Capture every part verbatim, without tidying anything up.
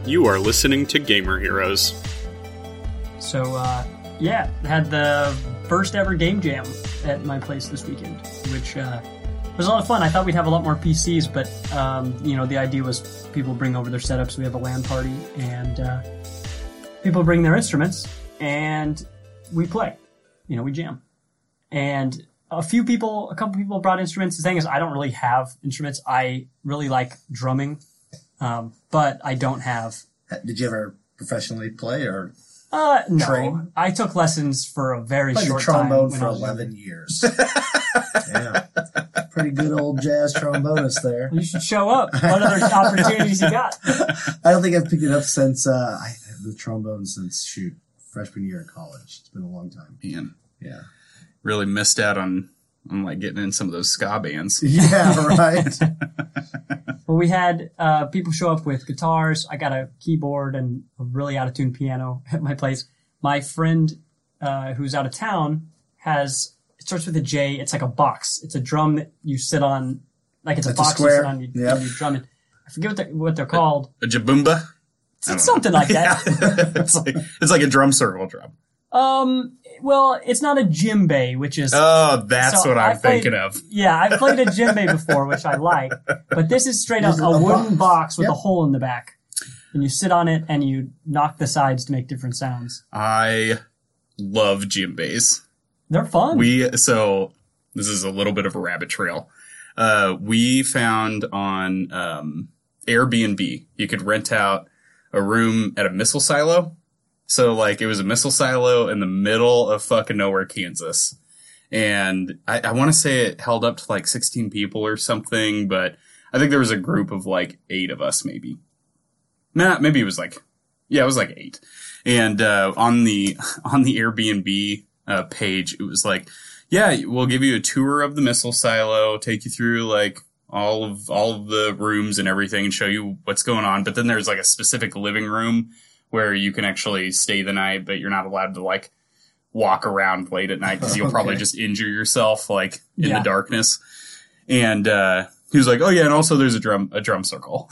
You are listening to Gamer Heroes. So, uh, yeah, had the first ever game jam at my place this weekend, which uh, was a lot of fun. I thought we'd have a lot more P Cs, but, um, you know, the idea was people bring over their setups. We have a LAN party, and uh, people bring their instruments, and we play. You know, we jam. And a few people, a couple people brought instruments. The thing is, I don't really have instruments. I really like drumming, um, but I don't have... Did you ever professionally play or uh, no. train? I took lessons for a very Played short the trombone time. for eleven years. Yeah. Pretty good old jazz trombonist there. You should show up. What other opportunities you got? I don't think I've picked it up since, uh, I have the trombone since, shoot, freshman year of college. It's been a long time. Man. Yeah. Really missed out on, on like getting in some of those ska bands. Yeah, right. Well, we had uh, people show up with guitars. I got a keyboard and a really out-of-tune piano at my place. My friend uh, who's out of town has, it starts with a J. It's like a box. It's a drum that you sit on, like it's a That's a box square. you sit on. You, Yep. you drum it. I forget what, the, what they're called. A jaboomba? It's, it's something like that. it's like it's like a drum circle drum. Um, well, it's not a djembe, which is... Oh, that's So what I'm I played- thinking of. Yeah, I played a djembe before, which I like. But this is straight up This is a a wooden box. box with Yep. a hole in the back. And you sit on it and you knock the sides to make different sounds. I love djembes. They're fun. We so this is a little bit of a rabbit trail. Uh, we found on um, Airbnb you could rent out a room at a missile silo. So like it was a missile silo in the middle of fucking nowhere, Kansas, and I, I want to say it held up to like sixteen people or something, but I think there was a group of like eight of us, maybe. Nah, maybe it was like yeah, it was like eight. And uh, on the on the Airbnb uh, page, it was like, yeah, we'll give you a tour of the missile silo, take you through like all of all of the rooms and everything, and show you what's going on. But then there's like a specific living room where you can actually stay the night, but you're not allowed to like walk around late at night because you'll Okay. probably just injure yourself like in Yeah. the darkness. And uh, he was like, "Oh yeah, and also there's a drum a drum circle."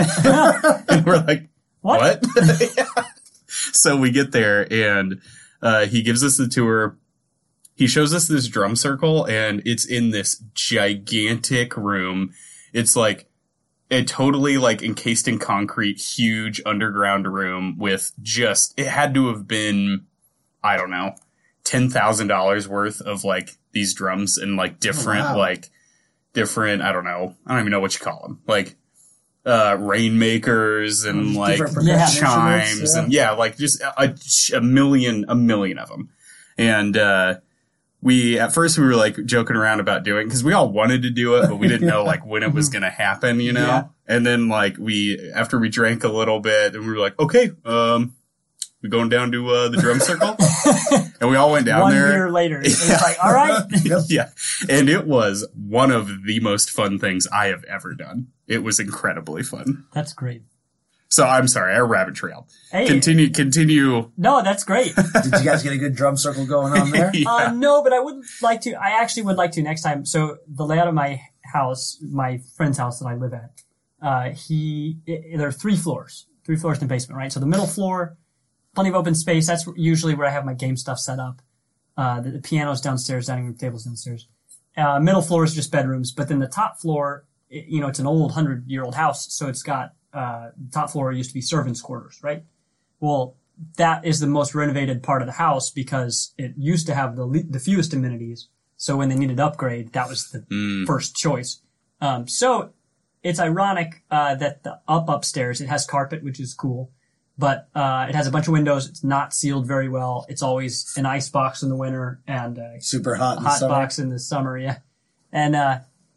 And we're like, What? "What?" Yeah. So we get there, and uh, he gives us the tour. He shows us this drum circle, and it's in this gigantic room. It's like a totally like encased in concrete, huge underground room with just, it had to have been, I don't know, ten thousand dollars worth of like these drums and like different, wow. like different, I don't know, I don't even know what you call them. Like, uh, rainmakers and like Different percussion Yeah. chimes instruments, and yeah, like just a, a million, a million of them. And, uh, we, at first we were like joking around about doing it because we all wanted to do it, but we didn't know like when it was going to happen, you know? Yeah. And then like we, after we drank a little bit and we were like, okay, um, we going down to, uh, the drum circle? And we all went down One there. year later. It's like, all right. Yeah. And it was one of the most fun things I have ever done. It was incredibly fun. That's great. So I'm sorry, I rabbit trailed. Hey. Continue, continue. No, that's great. Did you guys get a good drum circle going on there? Yeah. Uh, no, but I would like to. I actually would like to next time. So the layout of my house, my friend's house that I live at, uh, he it, there are three floors, three floors in the basement, right? So the middle floor, plenty of open space. That's usually where I have my game stuff set up. Uh, the, the piano's downstairs, dining room table's downstairs. Uh, middle floor is just bedrooms, but then the top floor, it, you know, it's an old hundred year old house, so it's got uh, top floor used to be servants' quarters, right? Well, that is the most renovated part of the house because it used to have the le- the fewest amenities. So when they needed upgrade, that was the Mm. first choice. Um, so it's ironic uh, that the up upstairs, it has carpet, which is cool, but uh, it has a bunch of windows. It's not sealed very well. It's always an ice box in the winter and a Super hot in the hot summer. box in the summer, yeah. And uh,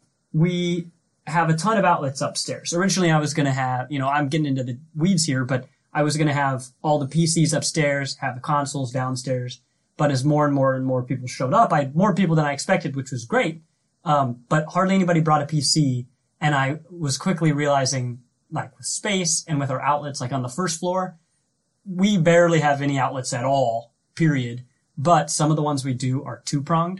we have a ton of outlets upstairs. Originally, I was going to have, you know, I'm getting into the weeds here, but I was going to have all the P Cs upstairs, have the consoles downstairs. But as more and more and more people showed up, I had more people than I expected, which was great. Um, but hardly anybody brought a P C. And I was quickly realizing, like with space and with our outlets, like on the first floor, we barely have any outlets at all, period. But some of the ones we do are two-pronged.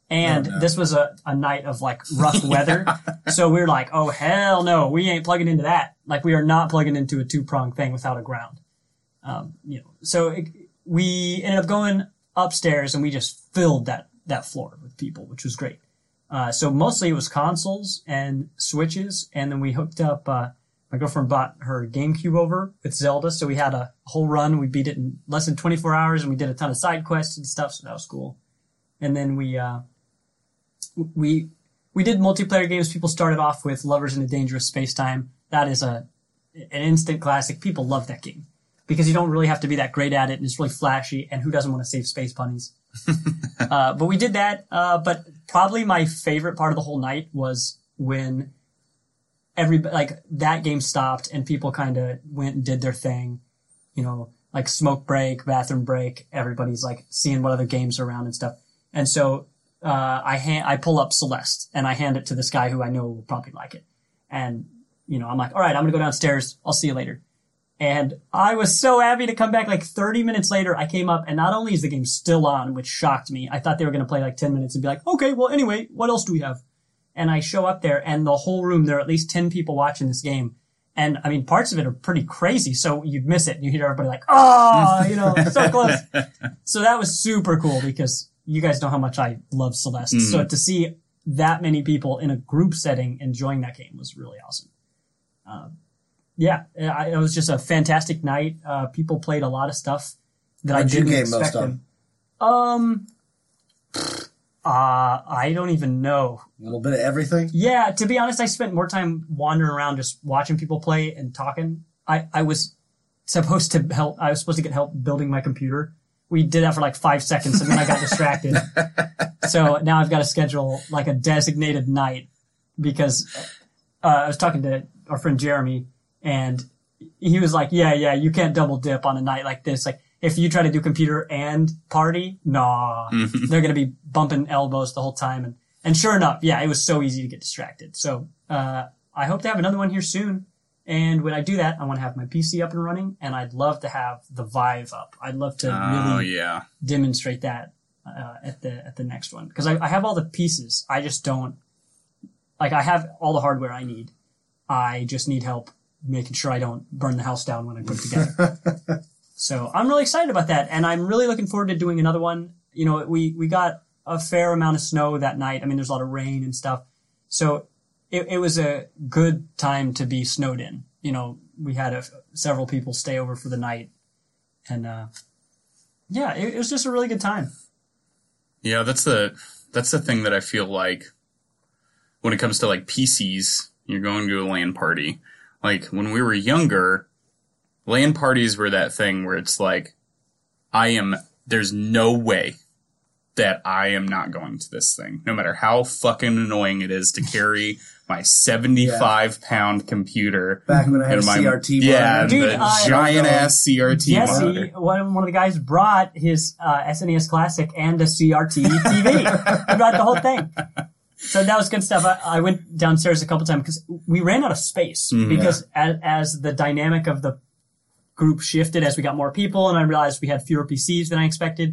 And Oh, no. this was a, a night of like rough weather. So we were like, oh, hell no, we ain't plugging into that. Like we are not plugging into a two prong thing without a ground. Um, you know, so it, we ended up going upstairs and we just filled that, that floor with people, which was great. Uh, so mostly it was consoles and Switches. And then we hooked up, uh, my girlfriend bought her GameCube over with Zelda. So we had a whole run. We beat it in less than twenty-four hours and we did a ton of side quests and stuff. So that was cool. And then we, uh, we, we did multiplayer games. People started off with Lovers in a Dangerous Space-Time. That is a, an instant classic. People love that game because you don't really have to be that great at it and it's really flashy. And who doesn't want to save space bunnies? uh, but we did that. Uh, but probably my favorite part of the whole night was when every, like that game stopped and people kind of went and did their thing, you know, like smoke break, bathroom break. Everybody's like seeing what other games are around and stuff. And so, uh, I hand, I pull up Celeste and I hand it to this guy who I know will probably like it. And, you know, I'm like, all right, I'm going to go downstairs. I'll see you later. And I was so happy to come back. Like thirty minutes later, I came up and not only is the game still on, which shocked me. I thought they were going to play like ten minutes and be like, okay, well, anyway, what else do we have? And I show up there and the whole room, there are at least ten people watching this game. And I mean, parts of it are pretty crazy. So you'd miss it and you hear everybody like, oh, you know, so close. So that was super cool because you guys know how much I love Celeste. Mm. So to see that many people in a group setting enjoying that game was really awesome. Um, yeah, it was just a fantastic night. Uh, people played a lot of stuff that What'd I didn't you game expect most them. Um, uh, I don't even know. A little bit of everything? Yeah, to be honest, I spent more time wandering around just watching people play and talking. I, I was supposed to help, I was supposed to get help building my computer. We did that for like five seconds and then I got distracted. So now I've got to schedule like a designated night because uh, I was talking to our friend Jeremy and he was like, yeah, yeah, you can't double dip on a night like this. Like if you try to do computer and party, nah, they're going to be bumping elbows the whole time. And, and sure enough, yeah, it was so easy to get distracted. So, uh, I hope to have another one here soon. And when I do that, I want to have my P C up and running and I'd love to have the Vive up. I'd love to oh, really yeah. demonstrate that, uh, at the, at the next one. Cause I, I have all the pieces. I just don't, like I have all the hardware I need. I just need help making sure I don't burn the house down when I put it together. So I'm really excited about that. And I'm really looking forward to doing another one. You know, we, we got a fair amount of snow that night. I mean, there's a lot of rain and stuff. So it, it was a good time to be snowed in. You know, we had a, several people stay over for the night. And, uh, yeah, it, it was just a really good time. Yeah, that's the, that's the thing that I feel like when it comes to like P Cs, you're going to a LAN party. Like, when we were younger, LAN parties were that thing where it's like, I am, there's no way that I am not going to this thing. No matter how fucking annoying it is to carry my seventy-five pound computer. Back when I had and a my, C R T yeah, monitor. Dude, the I- giant ass C R T Jesse, monitor. one, one of the guys brought his uh, S N E S Classic and a C R T T V. He brought the whole thing. So that was good stuff. I, I went downstairs a couple times because we ran out of space Mm, because as, as the dynamic of the group shifted, as we got more people and I realized we had fewer P Cs than I expected,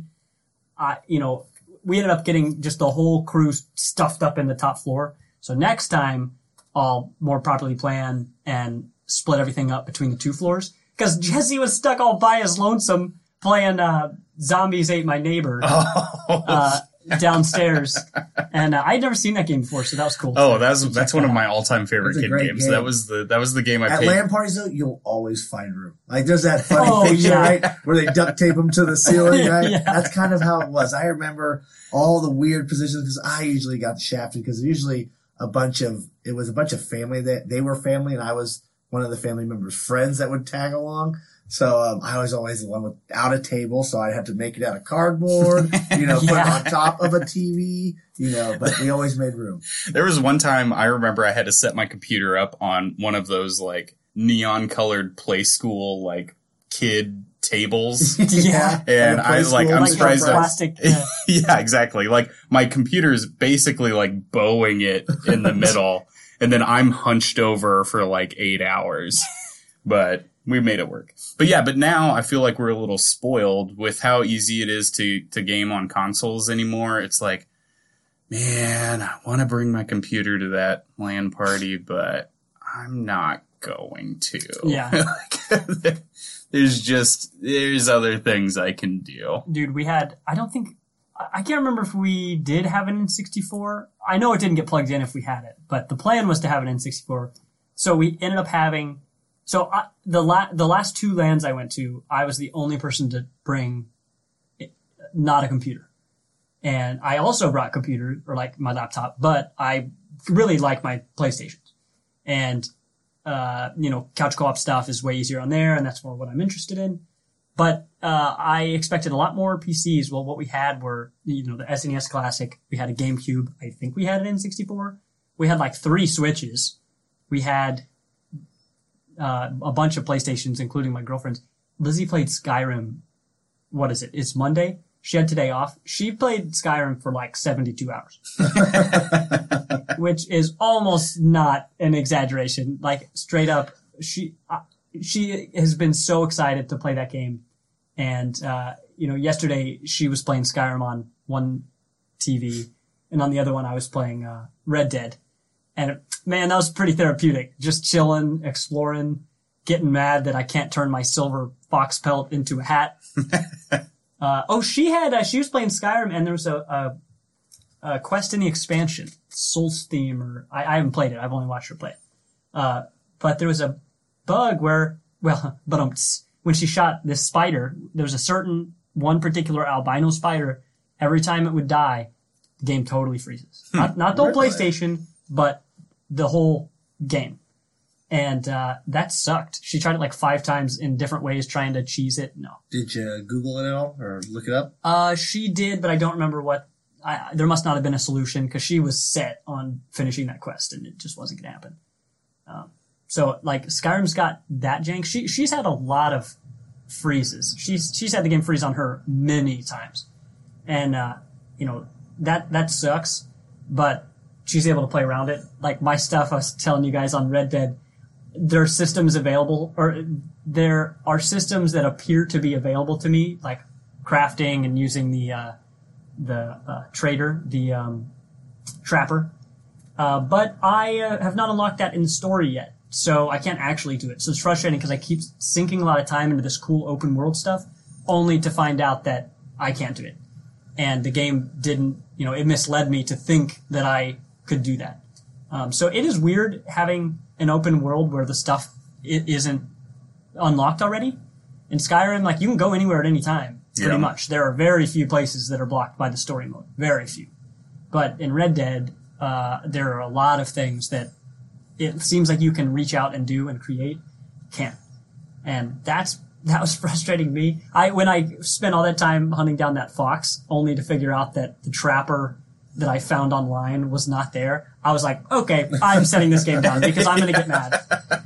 I, you know, we ended up getting just the whole crew stuffed up in the top floor. So next time I'll more properly plan and split everything up between the two floors because Jesse was stuck all by his lonesome playing, uh, Zombies Ate My Neighbor, Oh, uh, downstairs. And uh, I'd never seen that game before, so that was cool. oh that's, to that's check one that of out. my all-time favorite That's a kid great games. game. That was the, that was the game I At paid. LAN parties, though, you'll always find room. Like, there's that funny Oh, picture, yeah. right, where they duct tape them to the ceiling, right? Yeah. That's kind of how it was. I remember all the weird positions because I usually got shafted because usually a bunch of, it was a bunch of family that they were family and I was one of the family members' friends that would tag along. So, um, I was always the one without a table, so I'd have to make it out of cardboard, you know, put it Yeah. on top of a T V, you know, but we always made room. There was one time I remember I had to set my computer up on one of those like neon colored play school like kid tables. Yeah. And Like a I, play like, school, I'm Like a surprised that- plastic. Yeah. Yeah, exactly. Like my computer's basically like bowing it in the middle and then I'm hunched over for like eight hours. But we made it work. But yeah, but now I feel like we're a little spoiled with how easy it is to, to game on consoles anymore. It's like, man, I want to bring my computer to that LAN party, but I'm not going to. Yeah. There's just, there's other things I can do. Dude, we had, I don't think, I can't remember if we did have an N sixty-four. I know it didn't get plugged in if we had it, but the plan was to have an N sixty-four. So we ended up having, so I, the la- the last two LANs I went to, I was the only person to bring it, not a computer. And I also brought a computer, or like my laptop, but I really like my PlayStation. And, uh, you know, couch co-op stuff is way easier on there, and that's more what I'm interested in. But uh I expected a lot more P Cs. Well, what we had were, you know, the S N E S Classic. We had a GameCube. I think we had an N sixty-four. We had like three Switches. We had uh a bunch of PlayStations, including my girlfriend's. Lizzie played Skyrim. What is it? It's Monday. She had today off. She played Skyrim for like seventy-two hours. Which is almost not an exaggeration. Like, straight up, she uh, she has been so excited to play that game. And, uh, you know, yesterday she was playing Skyrim on one T V, and on the other one I was playing, uh, Red Dead. And, man, that was pretty therapeutic. Just chilling, exploring, getting mad that I can't turn my silver fox pelt into a hat. uh, oh, she had, uh, she was playing Skyrim, and there was a, a, a quest in the expansion, Soul's Theme, or, I, I haven't played it, I've only watched her play it. Uh, but there was a bug where, well, but um, when she shot this spider, there was a certain one particular albino spider. Every time it would die, the game totally freezes. Hmm. Not, not the whole Really? PlayStation, but the whole game. And uh that sucked. She tried it like five times in different ways, trying to cheese it. No. Did you Google it at all or look it up? Uh, she did, but I don't remember what. I, there must not have been a solution because she was set on finishing that quest, and it just wasn't going to happen. Um, so like Skyrim's got that jank. She she's had a lot of freezes. She's she's had the game freeze on her many times, and uh, you know that that sucks. But she's able to play around it. Like my stuff, I was telling you guys on Red Dead, there are systems available, or there are systems that appear to be available to me, like crafting and using the uh, the uh, trader, the um, trapper. Uh, but I uh, have not unlocked that in the story yet, so I can't actually do it. So it's frustrating because I keep sinking a lot of time into this cool open world stuff, only to find out that I can't do it. And the game didn't, you know, it misled me to think that I could do that. Um, so it is weird having an open world where the stuff i- isn't unlocked already. In Skyrim, like, you can go anywhere at any time, pretty Yeah. much. There are very few places that are blocked by the story mode. Very few. But in Red Dead, uh, there are a lot of things that it seems like you can reach out and do and create. Can't. And that's, that was frustrating me. I, when I spent all that time hunting down that fox, only to figure out that the trapper that I found online was not there, I was like, okay, I'm setting this game down because I'm going to get mad.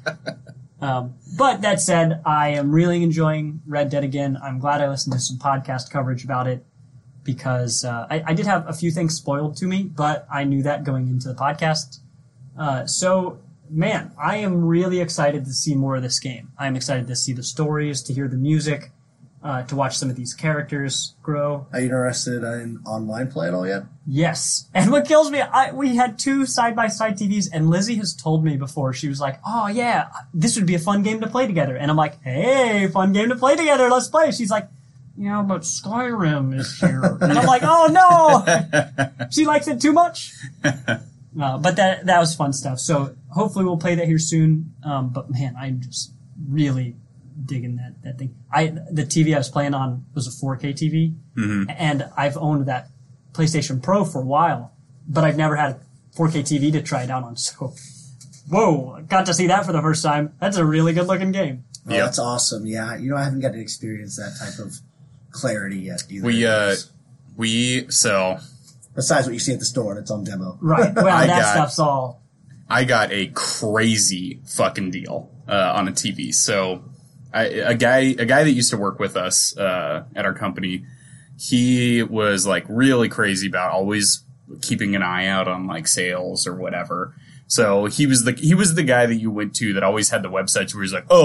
Um, but that said, I am really enjoying Red Dead again. I'm glad I listened to some podcast coverage about it because uh, I, I did have a few things spoiled to me, but I knew that going into the podcast. Uh, so, man, I am really excited to see more of this game. I'm excited to see the stories, to hear the music, uh, to watch some of these characters grow. Are you interested in online play at all yet? Yes. And what kills me, I, we had two side-by-side T Vs, and Lizzie has told me before, she was like, oh, yeah, this would be a fun game to play together. And I'm like, hey, fun game to play together, let's play. She's like, yeah, but Skyrim is here. And I'm like, oh, no! She likes it too much. Uh, but that that was fun stuff. So hopefully we'll play that here soon. Um, but, man, I'm just really digging that, that thing. I The T V I was playing on was a four K T V, Mm-hmm. and I've owned that PlayStation Pro for a while, but I've never had a four K T V to try it out on. So, whoa, got to see that for the first time. That's a really good looking game. Oh, Yeah. that's awesome. Yeah, you know, I haven't got to experience that type of clarity yet either. We, uh, we, so Besides what you see at the store, and it's on demo. Right. Well, I that got- stuff's all. I got a crazy fucking deal, uh, on a T V. So, I, a guy, a guy that used to work with us, uh, at our company, he was like really crazy about always keeping an eye out on like sales or whatever. So he was the, he was the guy that you went to that always had the websites where he's like, oh,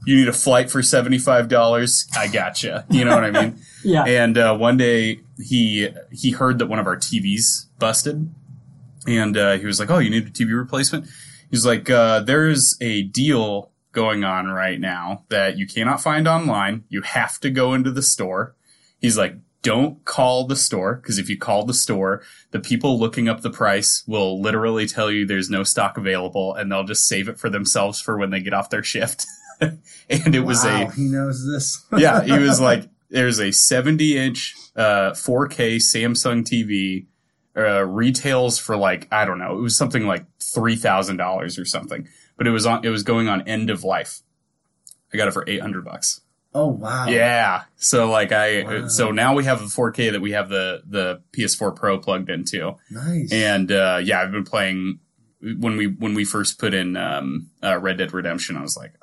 You need a flight for seventy-five dollars? I gotcha. You know what I mean? Yeah. And uh, one day he he heard that one of our T Vs busted. And uh, he was like, oh, you need a T V replacement? He's like, uh, there's a deal going on right now that you cannot find online. You have to go into the store. He's like, don't call the store, because if you call the store, the people looking up the price will literally tell you there's no stock available, and they'll just save it for themselves for when they get off their shift. And it was Wow, a... he knows this. Yeah, he was like, there's a seventy-inch uh, four K Samsung T V, uh, retails for like, I don't know, it was something like three thousand dollars or something. But it was on, it was going on end of life. I got it for eight hundred bucks. Oh, wow. Yeah. So like I, Wow. so now we have a four K that we have the, the P S four Pro plugged into. Nice. And, uh, yeah, I've been playing when we, when we first put in, um, uh, Red Dead Redemption, I was like,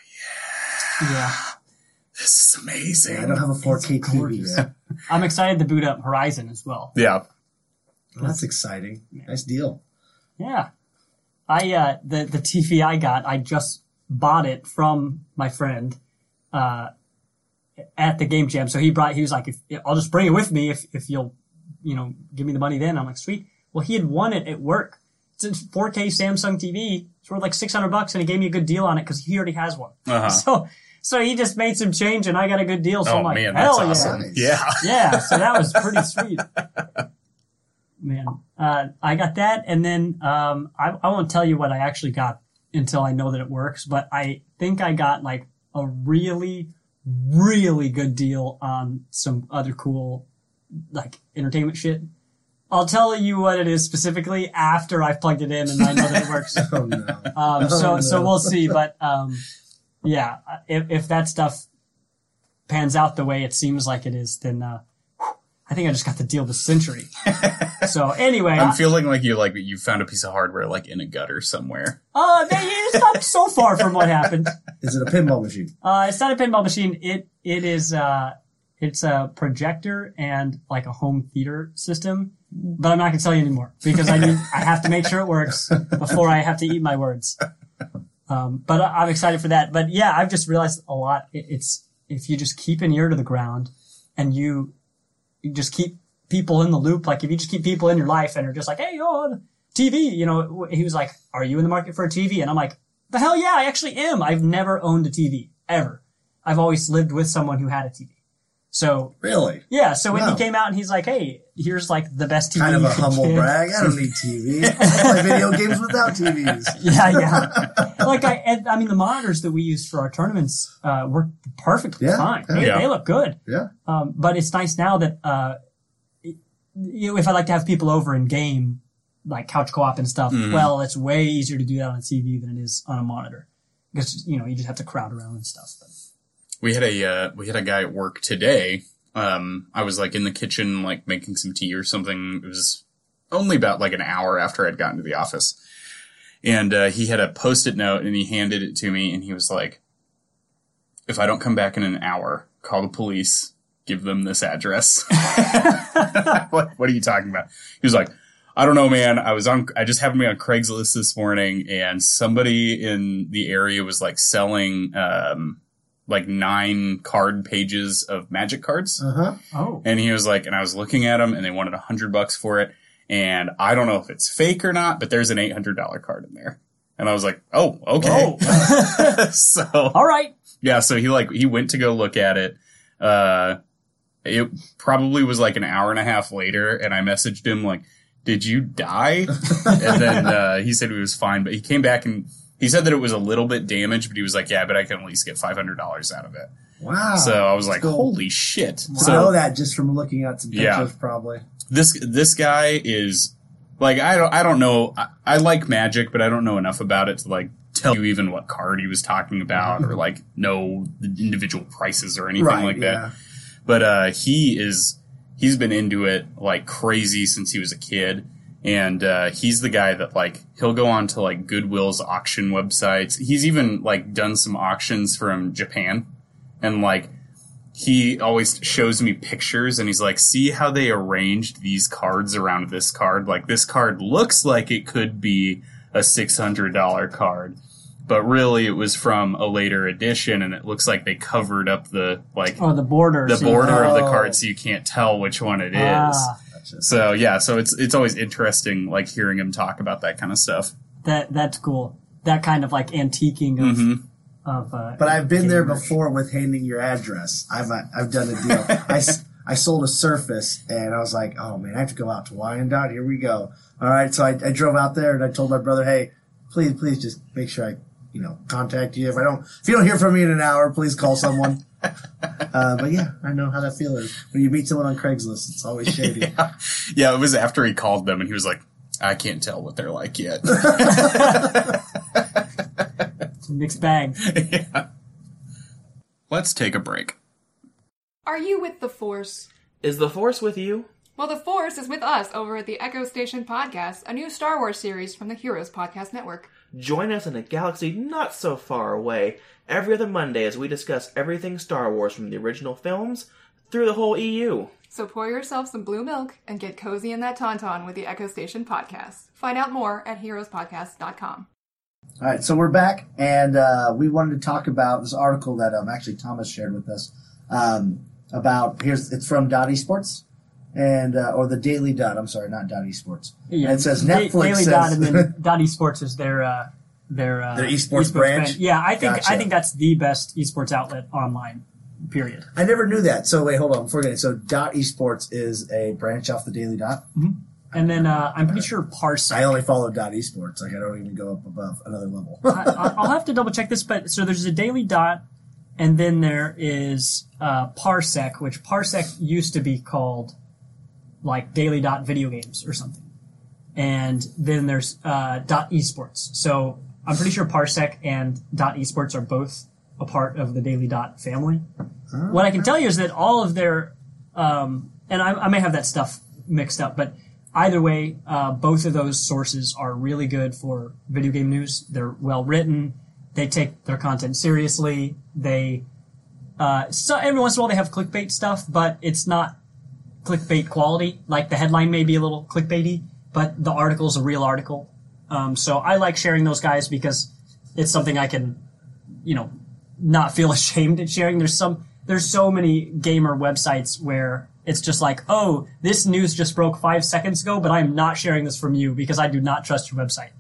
oh yeah, Yeah. this is amazing. I don't have a four K It's T V gorgeous. yet. I'm excited to boot up Horizon as well. Yeah. Well, that's exciting. Nice deal. Yeah. I, uh, the, the T V I got, I just bought it from my friend, uh, at the Game Jam. So he brought, he was like, if, I'll just bring it with me if, if you'll, you know, give me the money then. I'm like, sweet. Well, he had won it at work. It's a four K Samsung T V. It's worth like six hundred bucks, and he gave me a good deal on it because he already has one. Uh-huh. So, so he just made some change and I got a good deal. So Oh I'm like, man, hell that's yeah. awesome. Yeah. Yeah, so that was pretty sweet. Man, uh, I got that, and then um, I, I won't tell you what I actually got until I know that it works, but I think I got like a really, really good deal on some other cool, like, entertainment shit. I'll tell you what it is specifically after I've plugged it in and I know that it works. Oh, no. Um, so, Oh, so no. we'll see. But, um, yeah, if, if that stuff pans out the way it seems like it is, then, uh, whew, I think I just got the deal of the century. So anyway, I'm I- feeling like you like you found a piece of hardware like in a gutter somewhere. uh, they- it's not so far from what happened. Is it a pinball machine? Uh, it's not a pinball machine. It, it is, uh, it's a projector and like a home theater system, but I'm not going to tell you anymore because I need, I have to make sure it works before I have to eat my words. Um, but I, I'm excited for that. But yeah, I've just realized a lot. It, it's, if you just keep an ear to the ground and you, you just keep people in the loop, like if you just keep people in your life and are just like, hey, oh, T V, you know, he was like, are you in the market for a T V? And I'm like, the hell yeah, I actually am. I've never owned a T V ever. I've always lived with someone who had a T V. So Really? yeah, so when Wow. he came out and he's like, hey, here's like the best T V. Kind of you a can humble get. brag. I don't need T V. I play video games without T Vs. Yeah, yeah. Like I, and, I mean, the monitors that we use for our tournaments uh, work perfectly Yeah, fine. yeah. They, Yeah. they look good. Yeah. Um, but it's nice now that uh, it, you know, if I like to have people over in game, like couch co-op and stuff, Mhm. well, it's way easier to do that on a T V than it is on a monitor because you know you just have to crowd around and stuff. But. We had a uh, we had a guy at work today. Um, I was like in the kitchen, like making some tea or something. It was only about like an hour after I'd gotten to the office, and uh, he had a Post-it note and he handed it to me, and he was like, "If I don't come back in an hour, call the police. Give them this address." what, what are you talking about? He was like, I don't know, man. I was on, I just happened to be on Craigslist this morning and somebody in the area was like selling, um, like nine card pages of Magic cards. Uh huh. Oh. And he was like, and I was looking at them and they wanted a hundred bucks for it. And I don't know if it's fake or not, but there's an eight hundred dollars card in there. And I was like, oh, okay. Oh. So, All right. yeah, so he like, he went to go look at it. Uh, it probably was like an hour and a half later and I messaged him like, did you die? And then, uh, he said he was fine, but he came back and he said that it was a little bit damaged, but he was like, yeah, but I can at least get five hundred dollars out of it. Wow. So I was like, Cool. holy shit. I So know that just from looking at some pictures, Yeah. probably. this, this guy is like, I don't, I don't know. I, I like Magic, but I don't know enough about it to like tell you even what card he was talking about or like know the individual prices or anything Right, like that. yeah. But, uh, he is, he's been into it like crazy since he was a kid. And, uh, he's the guy that like, he'll go on to like Goodwill's auction websites. He's even like done some auctions from Japan. And like, he always shows me pictures and he's like, see how they arranged these cards around this card? Like this card looks like it could be a six hundred dollars card. but really it was from a later edition, and it looks like they covered up the like Oh, the border. the so- border of the Oh. card, so you can't tell which one it is. Ah, Gotcha. So yeah, so it's it's always interesting like hearing him talk about that kind of stuff. that that's cool. That kind of like antiquing of Mm-hmm. of. Uh, But I've been there gamers. before with handing your address. I've uh, I've done a deal. I, s- I sold a Surface, and I was like, oh man, I have to go out to Wyandotte. Here we go. All right, so I, I drove out there, and I told my brother, hey, please, please, just make sure I, you know, contact you. If I don't, if you don't hear from me in an hour, please call someone. uh, but yeah, I know how that feels. When you meet someone on Craigslist, it's always shady. Yeah. yeah, it was after he called them, and he was like, I can't tell what they're like yet. It's a mixed bag. Yeah. Let's take a break. Are you with the Force? Is the Force with you? Well, the Force is with us over at the Echo Station Podcast, a new Star Wars series from the Heroes Podcast Network. Join us in a galaxy not so far away every other Monday as we discuss everything Star Wars from the original films through the whole E U. So pour yourself some blue milk and get cozy in that tauntaun with the Echo Station Podcast. Find out more at heroes podcast dot com. All right, so we're back, and uh, we wanted to talk about this article that um, actually Thomas shared with us um, about. Here's it's from Dot Esports, and uh, or the Daily Dot. I'm sorry, not Dot Esports. Yeah, And it says Da- Netflix Daily says Dot, and then Dot Esports is their uh, their uh, Their esports branch? brand. Yeah, I think Gotcha. I think that's the best esports outlet online. Period. I never knew that. So wait, hold on. Before we get it, so Dot Esports is a branch off the Daily Dot. And then uh, I'm pretty sure Parsec. I only follow Dot Esports. Like I don't even go up above another level. I, I'll have to double check this, but so there's a Daily Dot, and then there is uh, Parsec, which Parsec used to be called like Daily Dot Video Games or something, and then there's uh, Dot Esports. So I'm pretty sure Parsec and Dot Esports are both a part of the Daily Dot family. What I can tell you is that all of their, um, and I, I may have that stuff mixed up, but either way, uh, both of those sources are really good for video game news. They're well written. They take their content seriously. They, uh, so every once in a while they have clickbait stuff, but it's not clickbait quality. Like the headline may be a little clickbaity, but the article's a real article. Um, so I like sharing those guys because it's something I can, you know, not feel ashamed at sharing. There's some, there's so many gamer websites where it's just like, oh, this news just broke five seconds ago, but I'm not sharing this from you because I do not trust your website.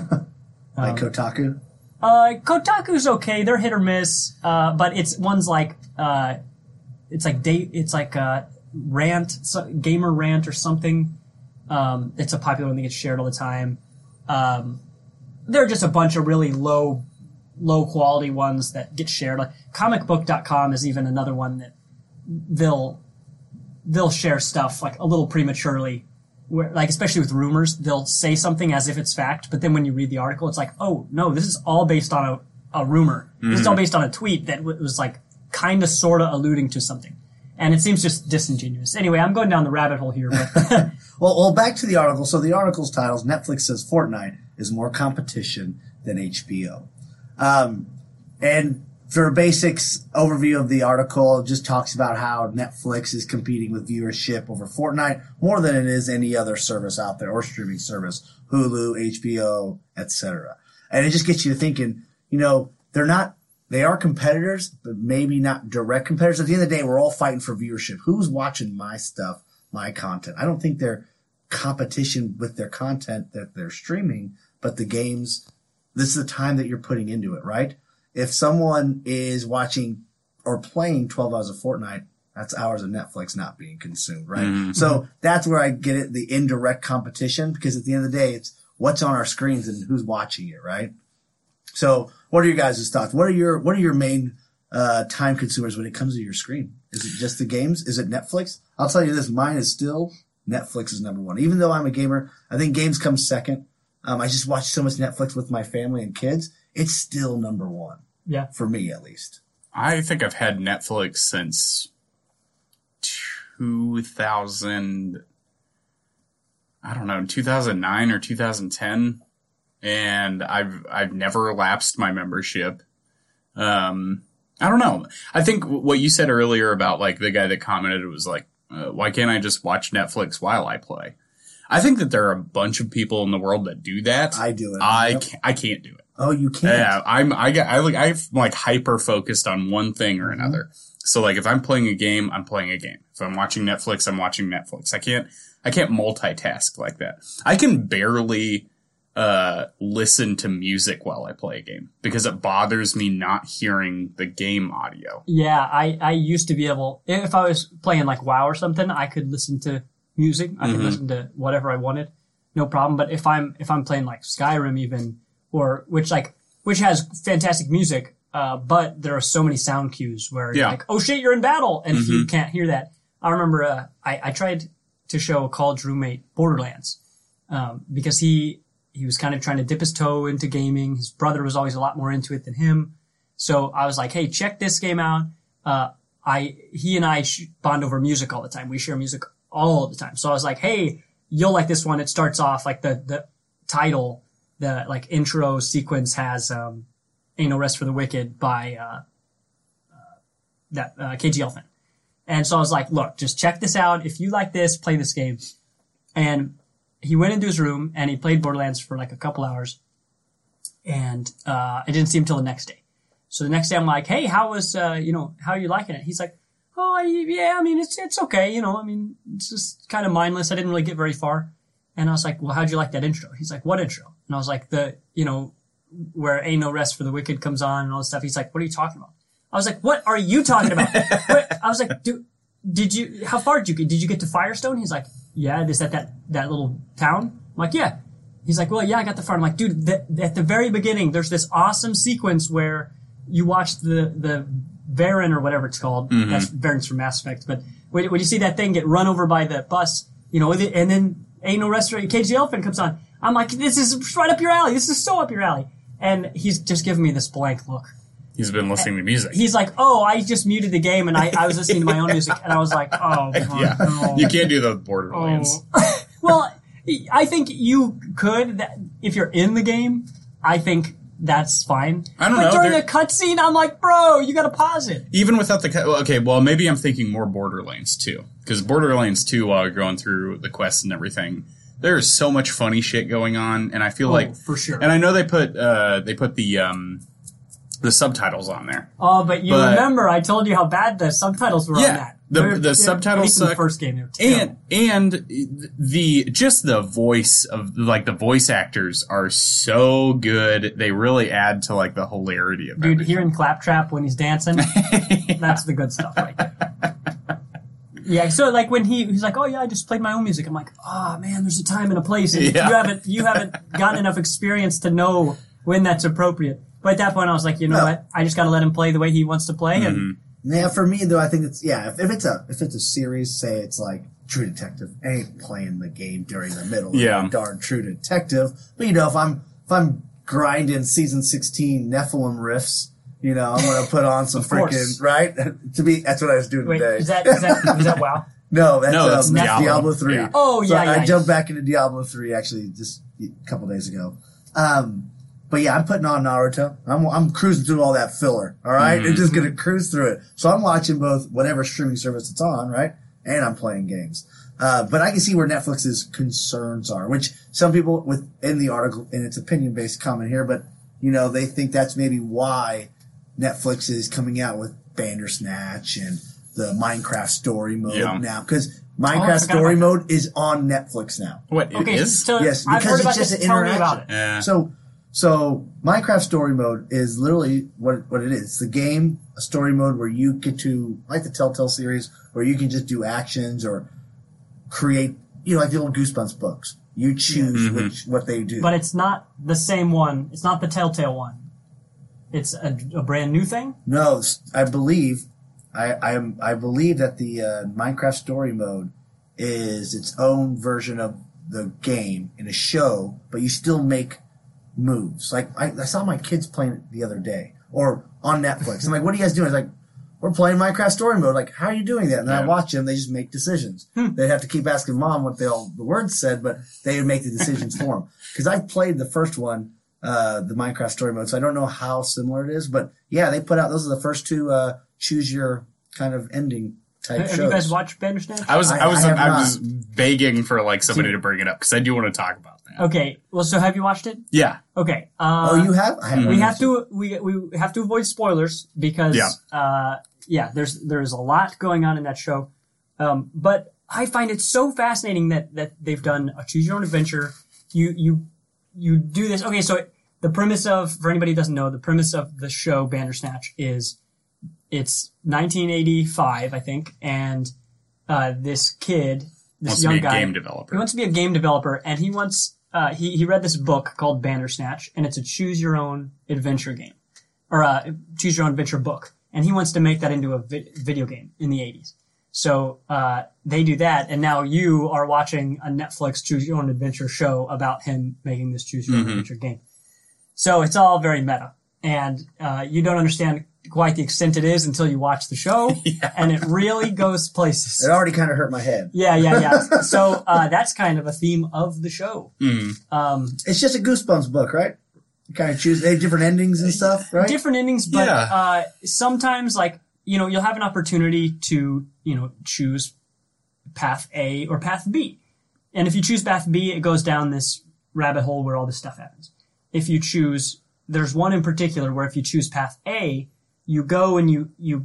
Like Kotaku. Uh, Kotaku's okay. They're hit or miss. Uh, but it's ones like, uh, it's like date, it's like, uh, rant, so, gamer rant or something. Um, it's a popular one that gets shared all the time. Um, there are just a bunch of really low, low quality ones that get shared. Like comic book dot com is even another one that they'll, they'll share stuff like a little prematurely. Where, like, especially with rumors, they'll say something as if it's fact, but then when you read the article, it's like, oh, no, this is all based on a, a rumor. Mm-hmm. This is all based on a tweet that w- was, like, kind of, sort of alluding to something. And it seems just disingenuous. Anyway, I'm going down the rabbit hole here. But Well, well, back to the article. So the article's title is Netflix says Fortnite is more competition than H B O. Um, and for a basics overview of the article, it just talks about how Netflix is competing with viewership over Fortnite more than it is any other service out there or streaming service, Hulu, H B O, et cetera. And it just gets you to thinking, you know, they're not, they are competitors, but maybe not direct competitors. At the end of the day, we're all fighting for viewership. Who's watching my stuff, my content? I don't think they're competition with their content that they're streaming, but the games, this is the time that you're putting into it, right? If someone is watching or playing twelve hours of Fortnite, that's hours of Netflix not being consumed, right? Mm-hmm. So that's where I get it, the indirect competition, because at the end of the day, it's what's on our screens and who's watching it, right? So what are your guys' thoughts? What are your, what are your main, uh, time consumers when it comes to your screen? Is it just the games? Is it Netflix? I'll tell you this, mine is still Netflix is number one. Even though I'm a gamer, I think games come second. Um, I just watch so much Netflix with my family and kids. It's still number one. yeah. For me, at least. I think I've had Netflix since two thousand, I don't know, two thousand nine or two thousand ten. And I've, I've never lapsed my membership. Um, I don't know. I think what you said earlier about like the guy that commented was like, uh, why can't I just watch Netflix while I play? I think that there are a bunch of people in the world that do that. I do it. I Yep. can't, I can't do it. Oh, you can't. Yeah, I'm I get I like I'm like hyper focused on one thing or another. Mm-hmm. So like if I'm playing a game, I'm playing a game. If I'm watching Netflix, I'm watching Netflix. I can't I can't multitask like that. I can barely uh listen to music while I play a game because it bothers me not hearing the game audio. Yeah, I, I used to be able, if I was playing like WoW or something, I could listen to music. I could Mm-hmm. listen to whatever I wanted. No problem. But if I'm, if I'm playing like Skyrim even, or which like, which has fantastic music, uh, but there are so many sound cues where Yeah. you're like, oh shit, you're in battle. And Mm-hmm. you can't hear that. I remember, uh, I, I tried to show a college roommate Borderlands, um, because he, he was kind of trying to dip his toe into gaming. His brother was always a lot more into it than him. So I was like, hey, check this game out. Uh, I, he and I sh- bond over music all the time. We share music all the time. So I was like, hey, you'll like this one. It starts off like the, the title, the like intro sequence has, um, Ain't No Rest for the Wicked by, uh, uh that, uh, K G Elephant. And so I was like, look, just check this out. If you like this, play this game. And he went into his room and he played Borderlands for like a couple hours. And, uh, I didn't see him till the next day. So the next day I'm like, hey, how was, uh, you know, how are you liking it? He's like, oh, I, yeah, I mean, it's, it's okay. You know, I mean, it's just kind of mindless. I didn't really get very far. And I was like, well, how'd you like that intro? He's like, what intro? And I was like, the, you know, where Ain't No Rest for the Wicked comes on and all this stuff. He's like, what are you talking about? I was like, what are you talking about? What? I was like, dude, did you, how far did you get? Did you get to Firestone? He's like, yeah, is that that, that little town? I'm like, yeah. He's like, well, yeah, I got the far. I'm like, dude, the, at the very beginning, there's this awesome sequence where you watch the, the Varen or whatever it's called. Mm-hmm. That's Varen's from Mass Effect. But when, when you see that thing get run over by the bus, you know, and then Ain't No Rest for K G Elephant comes on. I'm like, this is right up your alley. This is so up your alley. And he's just giving me this blank look. He's been listening to music. He's like, oh, I just muted the game and I, I was listening to my own music. And I was like, oh, God, yeah. no. You can't do the Borderlands. Oh. Well, I think you could, that, if you're in the game, I think that's fine. I don't but know. But during there- the cutscene, I'm like, bro, you gotta pause it. Even without the cut, well, okay, well, maybe I'm thinking more Borderlands two. Because Borderlands two, while you're going through the quests and everything, there is so much funny shit going on, and I feel Oh, like for sure. And I know they put uh, they put the um, the subtitles on there. Oh, but you But- remember I told you how bad the subtitles were on Yeah, that. the- They're- the they're- subtitles at least in the suck. first game, they were terrible. And and the just the voice of like the voice actors are so good. They really add to like the hilarity of Dude, everything. hearing Claptrap when he's dancing, that's the good stuff right there. Yeah, so like when he he's like, oh yeah, I just played my own music. I'm like, oh man, there's a time and a place. And Yeah. you haven't you haven't gotten enough experience to know when that's appropriate. But at that point, I was like, you know No. what? I just got to let him play the way he wants to play. And Yeah, for me though, I think it's yeah. If, if it's a if it's a series, say it's like True Detective, I ain't playing the game during the middle. Yeah. of darn True Detective. But you know, if I'm if I'm grinding season sixteen Nephilim riffs, you know, I'm gonna put on some Of course. freaking right. To me, that's what I was doing wait, today. is that is that is that WoW? no, that's, No, that's um, Diablo. Diablo three. Yeah. Oh So yeah, I yeah. jumped back into Diablo three actually just a couple days ago. Um, but yeah, I'm putting on Naruto. I'm I'm cruising through all that filler. All right? Mm-hmm. And just gonna cruise through it. So I'm watching both whatever streaming service it's on, right? And I'm playing games. Uh, but I can see where Netflix's concerns are, which some people within the article, and it's opinion based comment here, but you know, they think that's maybe why Netflix is coming out with Bandersnatch and the Minecraft story mode Yeah. now, because Oh, I Minecraft forgot story about mode is on Netflix now. What it Okay, is? so Yes, I've because heard it's about just this. an Tell me about it. interaction. Yeah. So, so Minecraft story mode is literally what what it is. It's the game, a story mode where you get to, like the Telltale series, where you can just do actions or create, you know, like the old Goosebumps books. You choose Mhm. which what they do. But it's not the same one. It's not the Telltale one. It's a, a brand new thing. No, I believe, I I, I believe that the uh, Minecraft story mode is its own version of the game in a show, but you still make moves. Like I, I saw my kids playing it the other day, or on Netflix. I'm like, "What are you guys doing?" It's like, "We're playing Minecraft story mode." Like, how are you doing that? And then I Yeah. watch them; they just make decisions. They'd have to keep asking mom what they all the words said, but they would make the decisions for them. Because I played the first one. Uh, the Minecraft story mode. So I don't know how similar it is, but yeah, they put out, those are the first two, uh, choose your kind of ending type Have shows. you guys watched Bandersnatch? I was I- I, was I I, have was begging for like somebody to bring it up because I do want to talk about that. Okay. Well, so have you watched it? Yeah. Okay. Uh, Oh, you have? I haven't. we have to we we have to avoid spoilers because Yeah. uh yeah there's there's a lot going on in that show, um but I find it so fascinating that that they've done a choose your own adventure. You you you do this. Okay, so the premise of for anybody who doesn't know, the premise of the show Bandersnatch is it's nineteen eighty-five, I think, and uh this kid, this Wants young to be a guy, game he developer. wants to be a game developer, and he wants uh, he he read this book called Bandersnatch, and it's a choose your own adventure game, or a choose your own adventure book, and he wants to make that into a vi- video game in the eighties. So uh, they do that, and now you are watching a Netflix choose your own adventure show about him making this choose your own adventure game. So it's all very meta, and uh, you don't understand quite the extent it is until you watch the show, and it really goes places. It already kind of hurt my head. Yeah, yeah, yeah. So uh, that's kind of a theme of the show. Um, It's just a Goosebumps book, right? You kind of choose, they have different endings and stuff, right? different endings, but Yeah. uh, sometimes, like, you know, you'll have an opportunity to, you know, choose path A or path B. And if you choose path B, it goes down this rabbit hole where all this stuff happens. If you choose, there's one in particular where if you choose path A, you go and you, you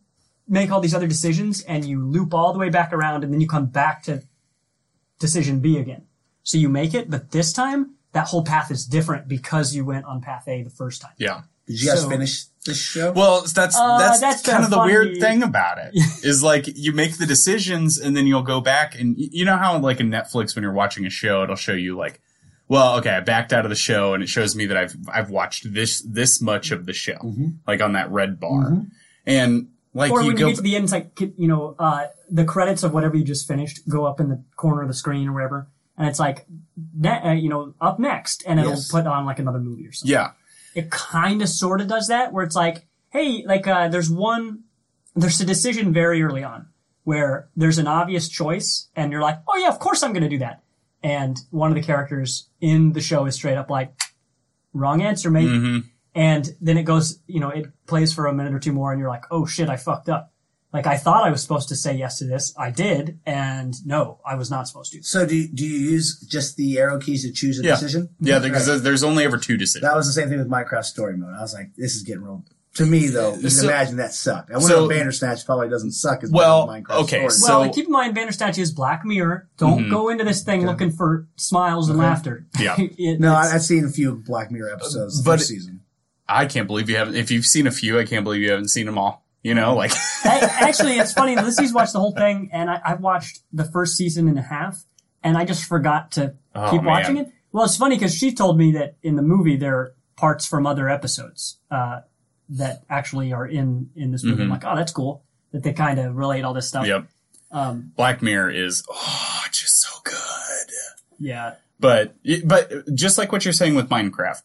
make all these other decisions and you loop all the way back around and then you come back to decision B again. So you make it, but this time that whole path is different because you went on path A the first time. Yeah. Did you guys So- finish this show? Well, that's Uh, that's, that's the kind of the funny- weird thing about it is like you make the decisions and then you'll go back and y- you know how like in Netflix when you're watching a show it'll show you like, well, okay, I backed out of the show and it shows me that I've I've watched this this much of the show, like on that red bar, and like Or you when go you get to the end, it's like, you know, uh, the credits of whatever you just finished go up in the corner of the screen or wherever. And it's like, ne- uh, you know, up next. And it'll Yes. put on like another movie or something. yeah. It kind of sort of does that where it's like, hey, like, uh, there's one, there's a decision very early on where there's an obvious choice and you're like, oh yeah, of course I'm going to do that. And one of the characters in the show is straight up like, wrong answer, mate. Mm-hmm. And then it goes, you know, it plays for a minute or two more and you're like, oh shit, I fucked up. Like I thought I was supposed to say yes to this. I did. And no, I was not supposed to. So do you, do you use just the arrow keys to choose a Yeah. decision? Yeah, because Right. there's only ever two decisions. That was the same thing with Minecraft Story Mode. I was like, this is getting real. To me, though, you can So- imagine that sucked. I wonder so- if Bandersnatch probably doesn't suck as Well, much as Minecraft okay, Story. so- Well, like, keep in mind, Bandersnatch is Black Mirror. Don't go into this thing looking for smiles and laughter. Yeah. It- No, it's- I, I've seen a few Black Mirror episodes But- this season. I can't believe you haven't. If you've seen a few, I can't believe you haven't seen them all. You know, like I, actually, it's funny. Lizzie's watched the whole thing, and I, I watched the first season and a half, and I just forgot to Oh, keep watching man. it. Well, it's funny because she told me that in the movie there are parts from other episodes uh, that actually are in in this movie. I'm like, oh, that's cool that they kind of relate all this stuff. yep. Um, Black Mirror is oh, just so good. yeah. But but just like what you're saying with Minecraft,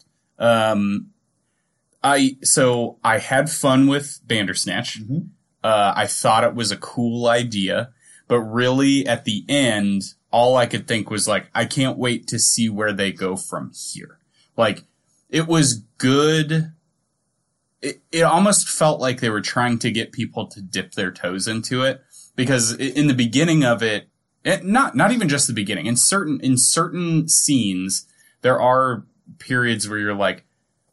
um, I so I had fun with Bandersnatch. Uh, I thought it was a cool idea, but really at the end, all I could think was like, I can't wait to see where they go from here. Like it was good. It, it almost felt like they were trying to get people to dip their toes into it because i- in the beginning of it, it, not not even just the beginning. In certain in certain scenes, there are periods where you're like,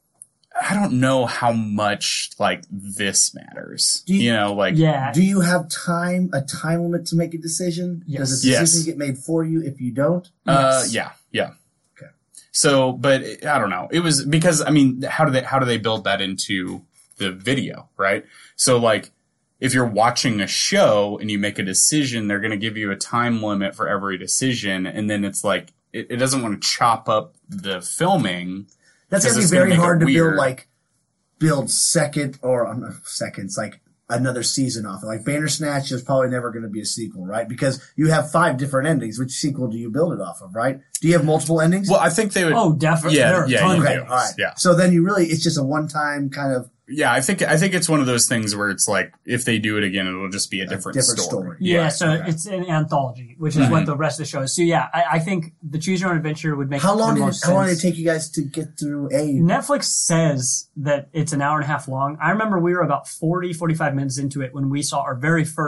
I don't know how much like this matters. Do you- you know, like Yeah. Do you have time, a time limit to make a decision? Yes. Does a decision Yes. get made for you if you don't? uh, Yes. yeah, yeah. Okay. So, but it- I don't know. It was because I mean, how do they how do they build that into the video, right? So, like, if you're watching a show and you make a decision, they're going to give you a time limit for every decision, and then it's like it, it doesn't want to chop up the filming. That's 'Cause gonna be it's gonna very make it hard to build weird. like build second or um, seconds like another season off. Like Bandersnatch is probably never going to be a sequel, right? Because you have five different endings. Which sequel do you build it off of, right? Do you have multiple endings? Well, I think they would. Oh, definitely. Yeah, There are yeah, tons you of okay, do. things. all right. Yeah. So then you really, it's just a one-time kind of Yeah, I think I think it's one of those things where it's like if they do it again, it'll just be a different, different story. story. Yeah, Yeah. so okay. it's an anthology, which is what the rest of the show is. So yeah, I, I think the Choose Your Own Adventure would make How long the did it, most how long did it sense. take you guys to get through a? Netflix says that it's an hour and a half long. I remember we were about forty, forty-five minutes into it when we saw our very first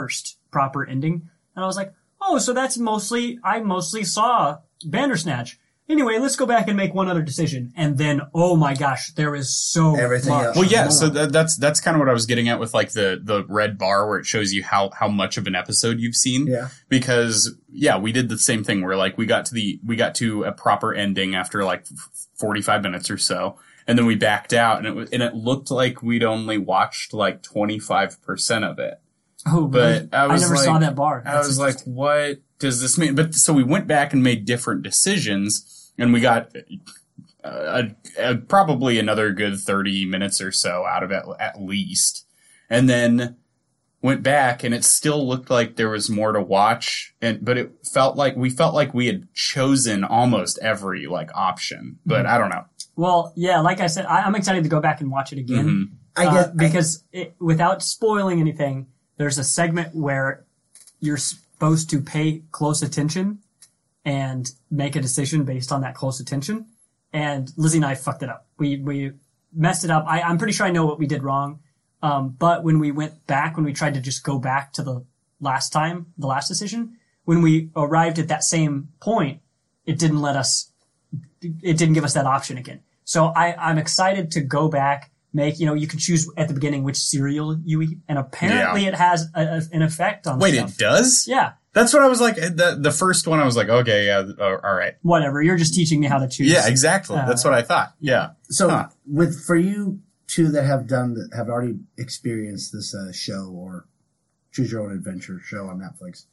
proper ending. And I was like, oh, so that's mostly, I mostly saw Bandersnatch. Anyway, let's go back and make one other decision. And then, oh my gosh, there is so Everything much else. Well, yeah, more. so that, that's that's kind of what I was getting at with like the the red bar where it shows you how how much of an episode you've seen. Yeah. Because yeah, we did the same thing where like we got to the we got to a proper ending after like forty-five minutes or so, and then we backed out, and it was, and it looked like we'd only watched like twenty-five percent of it. Oh, But I was never like, saw that bar. I That's was like, what does this mean? But so we went back and made different decisions, and we got uh, a, a, probably another good thirty minutes or so out of it at least. And then went back, and it still looked like there was more to watch. And but it felt like we felt like we had chosen almost every like option. But I don't know. Well, yeah, like I said, I, I'm excited to go back and watch it again. Mm-hmm. I uh, guess I- because it, without spoiling anything, there's a segment where you're supposed to pay close attention and make a decision based on that close attention. And Lizzie and I fucked it up. We we messed it up. I, I'm pretty sure I know what we did wrong. Um, but when we went back, when we tried to just go back to the last time, the last decision, when we arrived at that same point, it didn't let us, it didn't give us that option again. So I, I'm excited to go back, make, you know, you can choose at the beginning which cereal you eat, and apparently Yeah. it has a, a, an effect on Wait, stuff. it does? Yeah, That's what I was like. The the first one, I was like, okay, yeah, uh, all right. whatever. You're just teaching me how to choose. Yeah, exactly. Uh, That's what I thought. Yeah. So Huh. with for you two that have done that have already experienced this uh, show or choose your own adventure show on Netflix,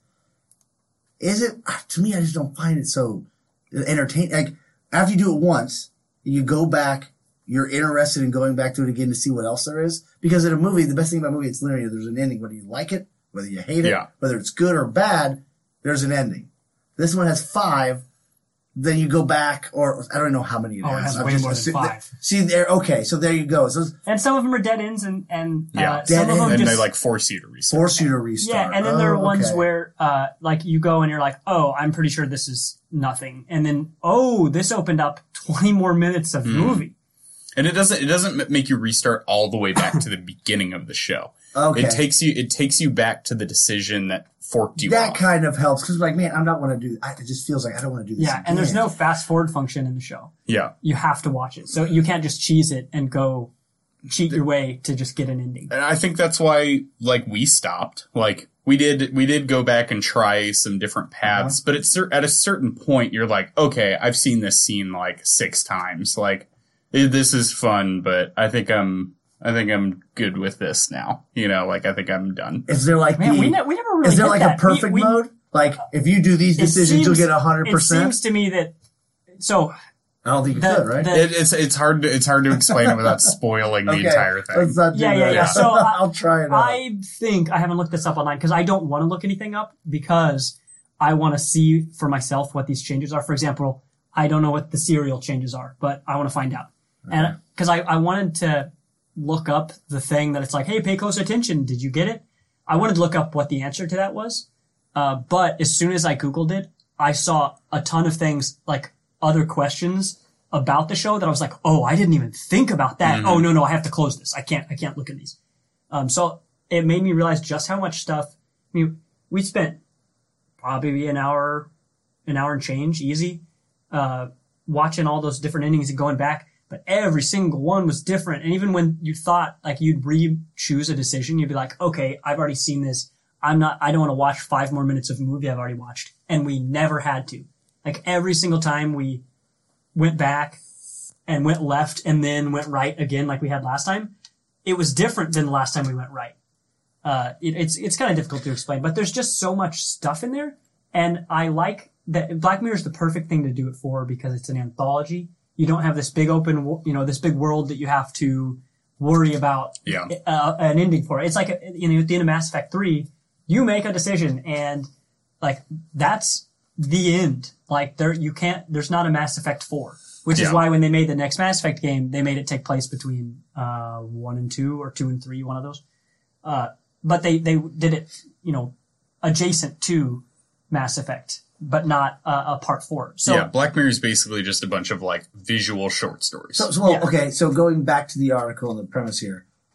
is it to me? I just don't find it so entertaining. Like after you do it once, you go back. You're interested in going back to it again to see what else there is. Because in a movie, the best thing about a movie, it's linear. There's an ending, whether you like it, whether you hate it, Yeah. whether it's good or bad. There's an ending. This one has five. Then you go back, or I don't know how many it Oh, it has. has I'm way just- more than see, five. See there, okay, so there you go. So it's And some of them are dead ends, and and Yeah. uh, Dead some of them end. And just they like force you to restart. force you to restart. yeah. And then there are Oh, ones okay. where uh like you go and you're like, oh, I'm pretty sure this is nothing, and then oh, this opened up twenty more minutes of movie. And it doesn't it doesn't m- make you restart all the way back to the beginning of the show. Okay. It takes you it takes you back to the decision that forked you that off. kind of helps because like, man, I'm not want to do. I, it just feels like I don't want to do this. Yeah, and there's again. no fast forward function in the show. Yeah. You have to watch it, so you can't just cheese it and go cheat your way to just get an ending. And I think that's why like we stopped. Like we did we did go back and try some different paths, but it's cer- at a certain point you're like, okay, I've seen this scene like six times. Like eh, this is fun, but I think I'm I think I'm good with this now. You know, like I think I'm done. Is there like Man, the? we, ne- we never really is there hit like that. a perfect We- we- mode? Like if you do these it decisions, you'll seems- get a hundred It percent. seems to me that so I don't think you the- could, right? the- It, it's it's hard to it's hard to explain it without spoiling the okay, entire thing. let's not do Yeah, yeah, that. yeah. So I- I'll try it. Out. I think I haven't looked this up online because I don't want to look anything up because I want to see for myself what these changes are. For example, I don't know what the serial changes are, but I want to find out. And because I, I wanted to look up the thing that it's like, hey, pay close attention. Did you get it? I wanted to look up what the answer to that was. Uh, but as soon as I Googled it, I saw a ton of things like other questions about the show that I was like, oh, I didn't even think about that. Oh, no, no, I have to close this. I can't, I can't look at these. Um, so it made me realize just how much stuff. I mean, we spent probably an hour, an hour and change, easy, uh, watching all those different endings and going back. But every single one was different. And even when you thought like you'd re-choose a decision, you'd be like, okay, I've already seen this. I'm not, I don't want to watch five more minutes of a movie I've already watched. And we never had to. Like every single time we went back and went left and then went right again like we had last time, it was different than the last time we went right. Uh, it, it's, it's kind of difficult to explain, but there's just so much stuff in there. And I like that Black Mirror is the perfect thing to do it for because it's an anthology. You don't have this big open, wo- you know, this big world that you have to worry about Yeah. uh, an ending for. It's like, a, you know, at the end of Mass Effect three, you make a decision and like that's the end. Like there, you can't, there's not a Mass Effect four, which is Yeah. why when they made the next Mass Effect game, they made it take place between, uh, one and two or two and three, one of those. Uh, but they, they did it, you know, adjacent to Mass Effect, but not uh, a part four. So yeah, Black Mirror is basically just a bunch of like visual short stories. So, so well, Yeah. okay. So going back to the article and the premise here,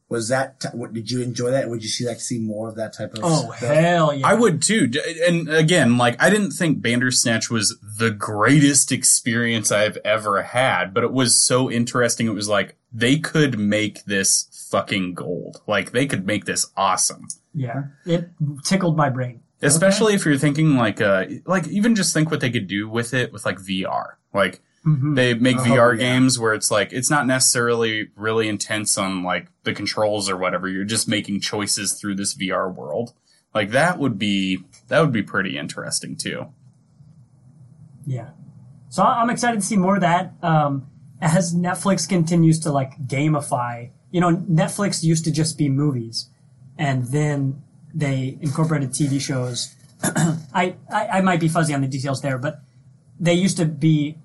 Was that, t- what, did you enjoy that? Would you see like see more of that type of Oh, stuff? hell yeah. I would too. D- And again, like, I didn't think Bandersnatch was the greatest experience I've ever had, but it was so interesting. It was like, they could make this fucking gold. Like, they could make this awesome. Yeah. It tickled my brain. Especially if you're thinking like, uh, like, even just think what they could do with it with like V R. Like, they make Oh, V R yeah. games where it's like, it's not necessarily really intense on like the controls or whatever. You're just making choices through this V R world. Like that would be, that would be pretty interesting too. Yeah. So I- I'm excited to see more of that. Um, as Netflix continues to like gamify, you know, Netflix used to just be movies and then they incorporated T V shows. I, I, I might be fuzzy on the details there, but they used to be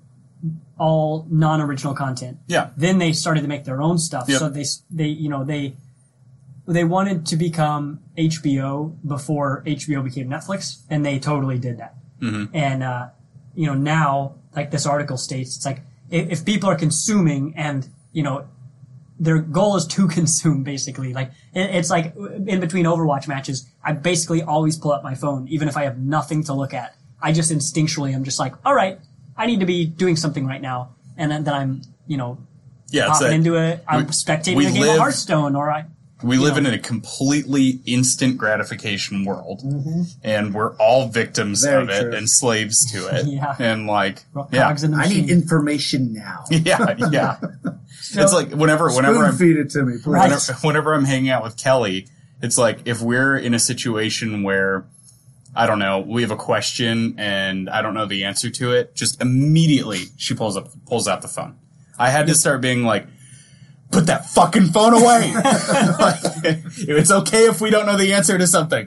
all non-original content. Yeah. Then they started to make their own stuff. Yep. So they, they, you know, they, they wanted to become H B O before H B O became Netflix, and they totally did that. Mm-hmm. And, uh, you know, now, like this article states, it's like, if, if people are consuming and, you know, their goal is to consume, basically. Like, it, it's like, in between Overwatch matches, I basically always pull up my phone, even if I have nothing to look at. I just instinctually, I'm just like, all right, I need to be doing something right now. And then, then I'm, you know, Yeah. It's popping like, into it. I'm we- spectating we a game live- of Hearthstone, or I, we live know. in a completely instant gratification world, and we're all victims Very of it true. and slaves to it. Yeah. And like, cogs yeah, in the I machine. need information now. yeah, yeah. It's like whenever, whenever Spoon I'm, feed it to me, please. Right. whenever, whenever I'm hanging out with Kelly, it's like if we're in a situation where, I don't know, we have a question and I don't know the answer to it, just immediately she pulls up, pulls out the phone. I had to start being like, put that fucking phone away. Like, it's okay if we don't know the answer to something.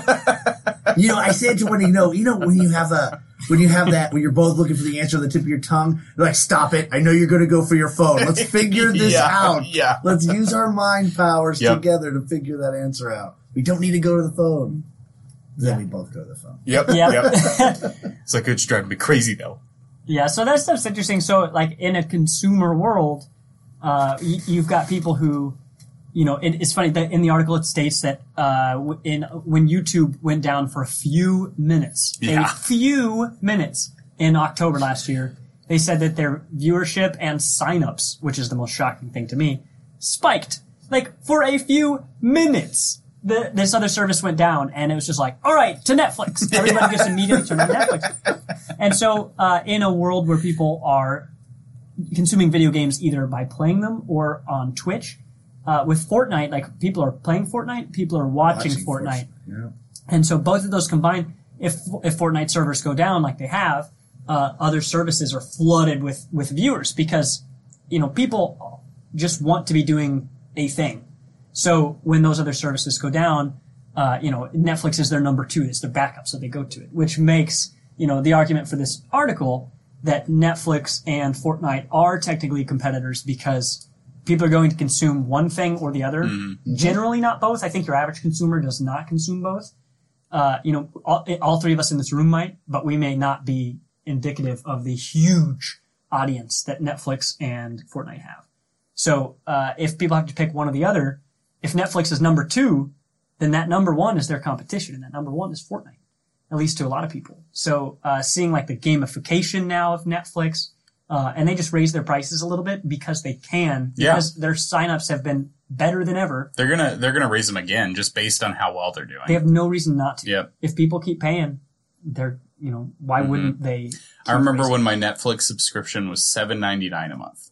You know, I say it to when you know, you know, when you have a, when you have that, when you're both looking for the answer on the tip of your tongue, you're like, stop it. I know you're going to go for your phone. Let's figure this Yeah, out. yeah. Let's use our mind powers Yep. together to figure that answer out. We don't need to go to the phone. Then we both go to the phone. Yep. Yep. Yep. It's like, it's driving me crazy though. Yeah, so that stuff's interesting. So, like, in a consumer world, uh, y- you've got people who, you know, it, it's funny that in the article it states that uh, w- in when YouTube went down for a few minutes, Yeah. a few minutes in October last year, they said that their viewership and signups, which is the most shocking thing to me, spiked. Like, for a few minutes. The, this other service went down, and it was just like, all right, to Netflix. Everybody just immediately turned on Netflix. And so, uh, in a world where people are consuming video games either by playing them or on Twitch, uh, with Fortnite, like, people are playing Fortnite, people are watching, Watching Fortnite. Yeah. And so both of those combined, if if Fortnite servers go down like they have, uh, other services are flooded with, with viewers because, you know, people just want to be doing a thing. So when those other services go down, uh, you know, Netflix is their number two. It's their backup, so they go to it, which makes, you know, the argument for this article that Netflix and Fortnite are technically competitors because people are going to consume one thing or the other. Mm-hmm. Generally not both. I think your average consumer does not consume both. Uh, you know, all, all three of us in this room might, but we may not be indicative of the huge audience that Netflix and Fortnite have. So, uh, if people have to pick one or the other, if Netflix is number two, then that number one is their competition, and that number one is Fortnite, at least to a lot of people. So, uh, seeing like the gamification now of Netflix, uh, and they just raise their prices a little bit because they can, Yeah. because their signups have been better than ever. They're gonna, they're gonna raise them again just based on how well they're doing. They have no reason not to. Yep. If people keep paying, they're, you know, why wouldn't they? keep I remember raising? when my Netflix subscription was seven ninety-nine a month.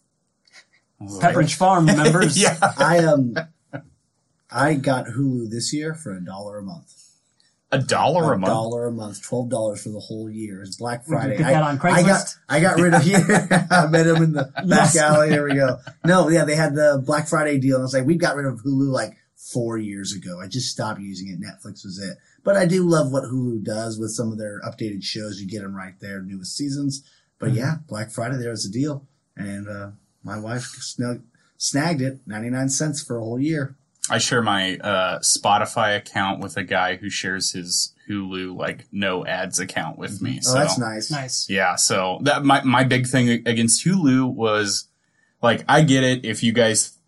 I was Pepperidge like- Farm members. Yeah. I um, I got Hulu this year for a dollar a month. A dollar a A month. dollar a month, twelve dollars for the whole year. It's Black Would you Friday. get I, that on I got Craigslist? I got rid of yeah. I met him in the back Yes. alley. There we go. No, yeah, they had the Black Friday deal. And I was like, we got rid of Hulu like four years ago. I just stopped using it. Netflix was it. But I do love what Hulu does with some of their updated shows. You get them right there, newest seasons. But yeah, Black Friday there was a deal, and uh, my wife snug, snagged it, ninety nine cents for a whole year. I share my uh, Spotify account with a guy who shares his Hulu like no ads account with me. Oh, So that's nice. Nice. yeah, so that my my big thing against Hulu was like I get it if you guys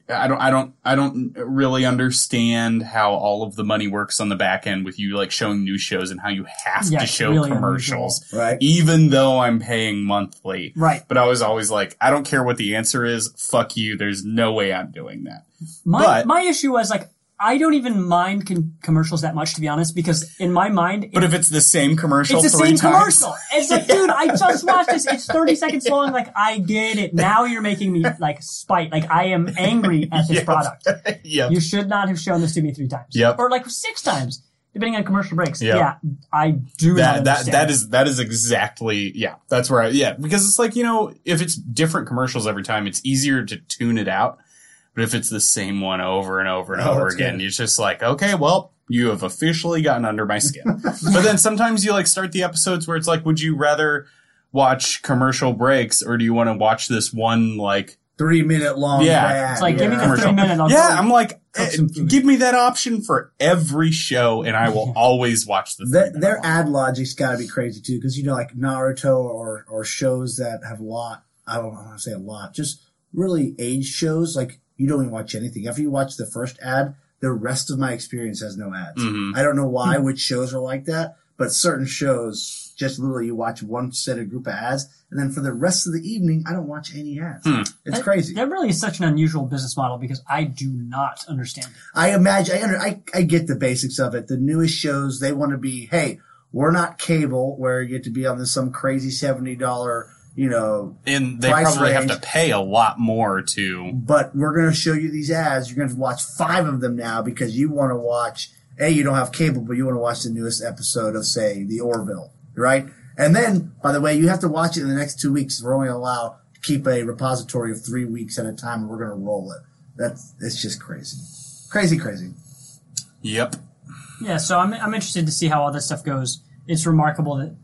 I don't, I don't, I don't really understand how all of the money works on the back end with you like showing new shows and how you have Yeah, to it's show really commercials, unusual. Right. even though I'm paying monthly. Right. But I was always like, I don't care what the answer is. Fuck you. There's no way I'm doing that. My But- my issue was like I don't even mind con- commercials that much, to be honest, because in my mind, But if it's the same commercial it's the three same times, commercial. It's like, dude, I just watched this. It's thirty seconds long. Like, I get it. Now you're making me like spite. Like, I am angry at this Yep. product. yep. You should not have shown this to me three times. Yep. Or like six times, depending on commercial breaks. Yep. Yeah, I do not that that understand. that is that is exactly yeah. That's where I yeah because it's like you know if it's different commercials every time, it's easier to tune it out. But if it's the same one over and over and Oh, over that's again, good. it's just like, okay, well, you have officially gotten under my skin. But then sometimes you like start the episodes where it's like, would you rather watch commercial breaks or do you want to watch this one like Three minute long. Yeah. ad. It's like, give me the commercial? three minute. I'll yeah, go I'm like, cook eh, some food. give me that option for every show and I will always watch the Their, three-minute their one. ad logic's got to be crazy too, because you know, like Naruto or or shows that have a lot. I don't want to say a lot, just really age shows. Like you don't even watch anything after you watch the first ad. The rest of my experience has no ads. Mhm. I don't know why, which shows are like that, but certain shows just literally you watch one set of group of ads, and then for the rest of the evening, I don't watch any ads. Hmm. It's That- crazy. That really is such an unusual business model because I do not understand it. I imagine, I, under, I, I get the basics of it. The newest shows, they want to be, hey, we're not cable where you get to be on this some crazy seventy dollars, you know, And they price probably range. have to pay a lot more to. but we're going to show you these ads. You're going to watch five of them now because you want to watch, A, you don't have cable, but you want to watch the newest episode of, say, The Orville, right? And then, by the way, you have to watch it in the next two weeks. We're only allowed to keep a repository of three weeks at a time, and we're going to roll it. That's, it's just crazy. Crazy, crazy. Yep. Yeah, so I'm I'm interested to see how all this stuff goes. It's remarkable that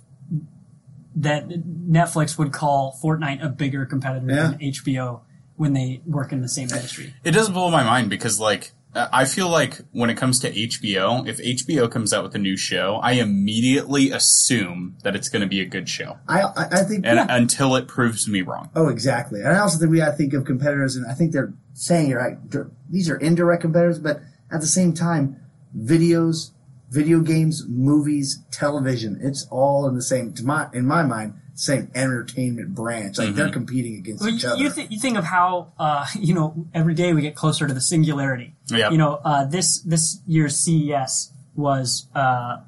that Netflix would call Fortnite a bigger competitor Yeah. than H B O when they work in the same industry. It does blow my mind because, like, uh, I feel like when it comes to H B O, if H B O comes out with a new show, I immediately assume that it's going to be a good show. I, I, I think, And yeah. until it proves me wrong. Oh, exactly. And I also think we got to think of competitors, and I think they're saying, right, these are indirect competitors, but at the same time, videos, video games, movies, television, it's all in the same, to my, in my mind, same entertainment branch. Like, they're competing against Well, each you, other. you, th- you think of how uh, you know every day we get closer to the singularity. Yeah. You know, uh, this this year's C E S was. Uh,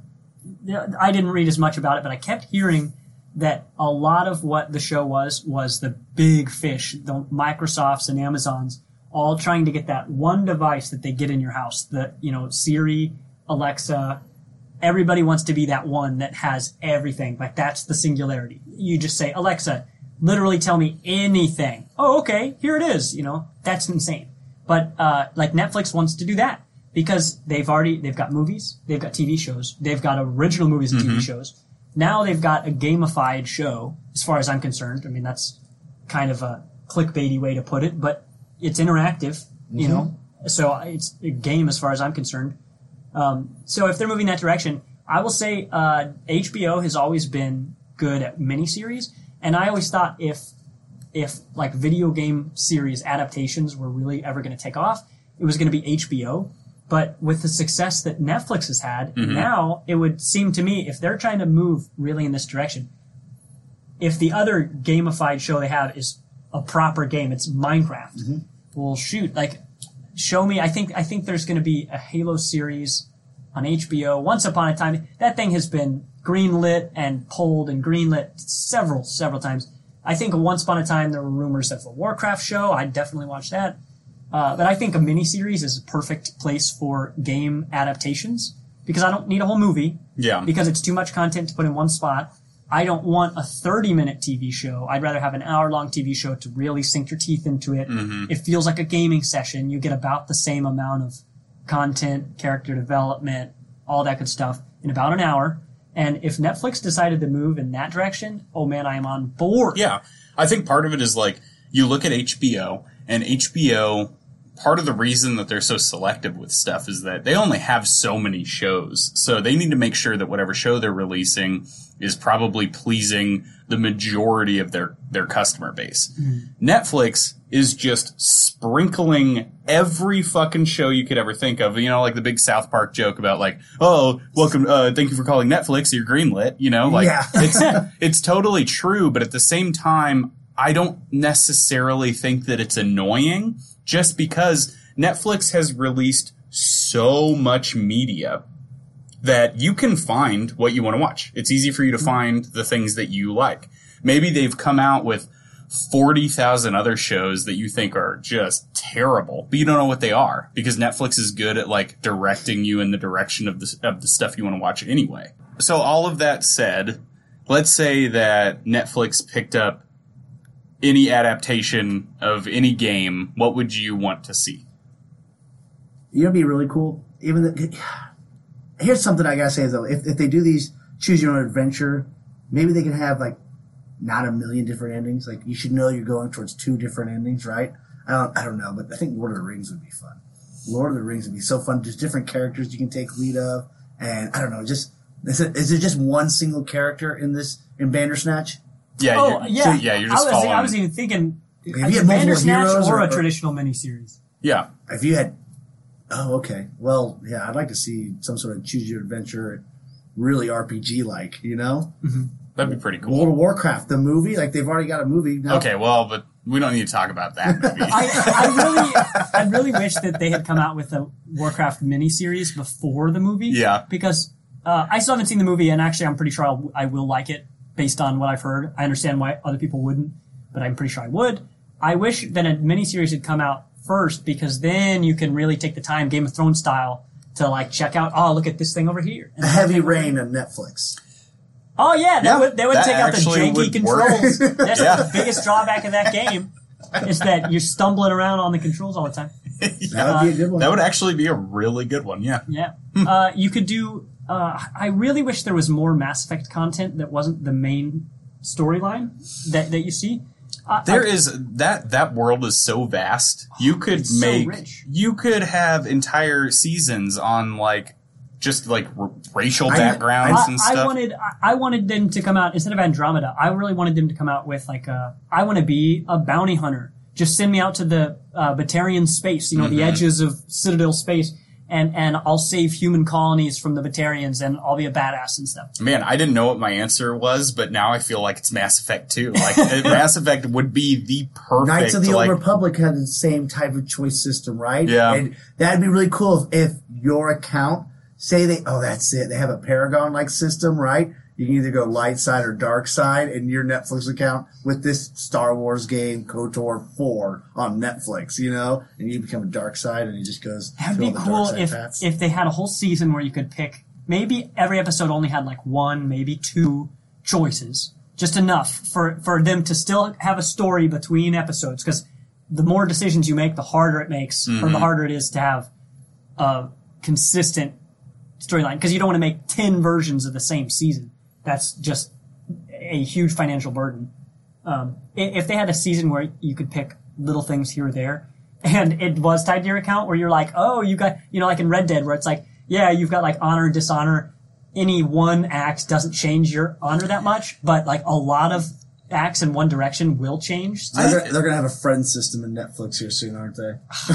I didn't read as much about it, but I kept hearing that a lot of what the show was was the big fish, the Microsofts and Amazons, all trying to get that one device that they get in your house. The you know Siri, Alexa. Everybody wants to be that one that has everything. Like, that's the singularity. You just say, Alexa, literally tell me anything. Oh, okay, here it is. You know, that's insane. But, uh, like, Netflix wants to do that because they've already, they've got movies, they've got T V shows, they've got original movies and T V shows. Now they've got a gamified show, as far as I'm concerned. I mean, that's kind of a clickbaity way to put it, but it's interactive, you know? So it's a game as far as I'm concerned. Um, so if they're moving that direction, I will say uh, H B O has always been good at miniseries, and I always thought if if like video game series adaptations were really ever going to take off, it was going to be H B O. But with the success that Netflix has had, now it would seem to me if they're trying to move really in this direction, if the other gamified show they have is a proper game, it's Minecraft. Well, shoot, like. Show me. I think. I think there's going to be a Halo series on H B O. Once upon a time, that thing has been greenlit and pulled and greenlit several, several times. I think once upon a time there were rumors of a Warcraft show. I'd definitely watch that. Uh, but I think a miniseries is a perfect place for game adaptations because I don't need a whole movie. Yeah. Because it's too much content to put in one spot. I don't want a thirty-minute T V show. I'd rather have an hour-long T V show to really sink your teeth into it. Mm-hmm. It feels like a gaming session. You get about the same amount of content, character development, all that good stuff in about an hour. And if Netflix decided to move in that direction, oh man, I am on board. Yeah. I think part of it is like you look at H B O and H B O part of the reason that they're so selective with stuff is that they only have so many shows. So they need to make sure that whatever show they're releasing is probably pleasing the majority of their, their customer base. Mm-hmm. Netflix is just sprinkling every fucking show you could ever think of. You know, like the big South Park joke about like, oh, welcome, uh, thank you for calling Netflix, you're greenlit. You know, like yeah. it's, it's totally true. But at the same time, I don't necessarily think that it's annoying just because Netflix has released so much media that you can find what you want to watch. It's easy for you to find the things that you like. Maybe they've come out with forty thousand other shows that you think are just terrible, but you don't know what they are because Netflix is good at like directing you in the direction of the, of the stuff you want to watch anyway. So all of that said, let's say that Netflix picked up any adaptation of any game. What would you want to see? You know, it'd be really cool. Even the, here's something I gotta say though: if if they do these choose your own adventure, maybe they can have like not a million different endings. Like you should know you're going towards two different endings, right? I don't, I don't know, but I think Lord of the Rings would be fun. Lord of the Rings would be so fun. Just different characters you can take lead of, and I don't know. Just is it, is there just one single character in this in Bandersnatch? Yeah, oh you're, yeah, so, yeah. You're just I was, following. I was even thinking If you had multiple Bandersnatch heroes or, or- a traditional miniseries. Yeah. If you had, oh okay, well yeah, I'd like to see some sort of choose your adventure, really R P G like, you know. Mm-hmm. That'd be pretty cool. World of Warcraft, the movie, like they've already got a movie now. Okay, well, but we don't need to talk about that movie. I, I really, I really wish that they had come out with a Warcraft miniseries before the movie. Yeah. Because uh, I still haven't seen the movie, and actually, I'm pretty sure I'll, I will like it based on what I've heard. I understand why other people wouldn't, but I'm pretty sure I would. I wish that a miniseries had come out first, because then you can really take the time, Game of Thrones style, to like check out. Oh, look at this thing over here. And A Heavy Rain on Netflix. Oh yeah, that Yeah, would they would that take out the actually janky would controls. work. That's Yeah. the biggest drawback of that game is that you're stumbling around on the controls all the time. That would be a good one. That would actually be a really good one, yeah. Yeah, uh, you could do. Uh, I really wish there was more Mass Effect content that wasn't the main storyline that that you see. Uh, There I, is that that world is so vast. You could It's so make rich. you could have entire seasons on like just like r- racial I- backgrounds I, and I stuff. wanted I I wanted them to come out instead of Andromeda. I really wanted them to come out with like a. I want to be a bounty hunter. Just send me out to the uh, Batarian space, you know, Mm-hmm. the edges of Citadel space, and and I'll save human colonies from the Batarians, and I'll be a badass and stuff. Man, I didn't know what my answer was, but now I feel like it's Mass Effect too. Like uh, Mass Effect would be the perfect. Knights of the Old like, Republic had the same type of choice system, right? Yeah. And that'd be really cool if, if your account, say they, oh, that's it. They have a Paragon-like system, right? You can either go light side or dark side in your Netflix account with this Star Wars game, KOTOR four, on Netflix, you know? And you become a dark side and he just goes, That'd through be all the cool dark side if paths. if they had a whole season where you could pick. Maybe every episode only had like one, maybe two choices, just enough for for them to still have a story between episodes. Because the more decisions you make, the harder it makes, or the harder it is to have a consistent storyline. Because you don't want to make ten versions of the same season. That's just a huge financial burden. Um, i- if they had a season where you could pick little things here or there, and it was tied to your account, where you're like, oh, you got, you know, like in Red Dead, where it's like, yeah, you've got like honor and dishonor. Any one act doesn't change your honor that much, but like a lot of acts in one direction will change. So They're, they're going to have a friend system in Netflix here soon, aren't they?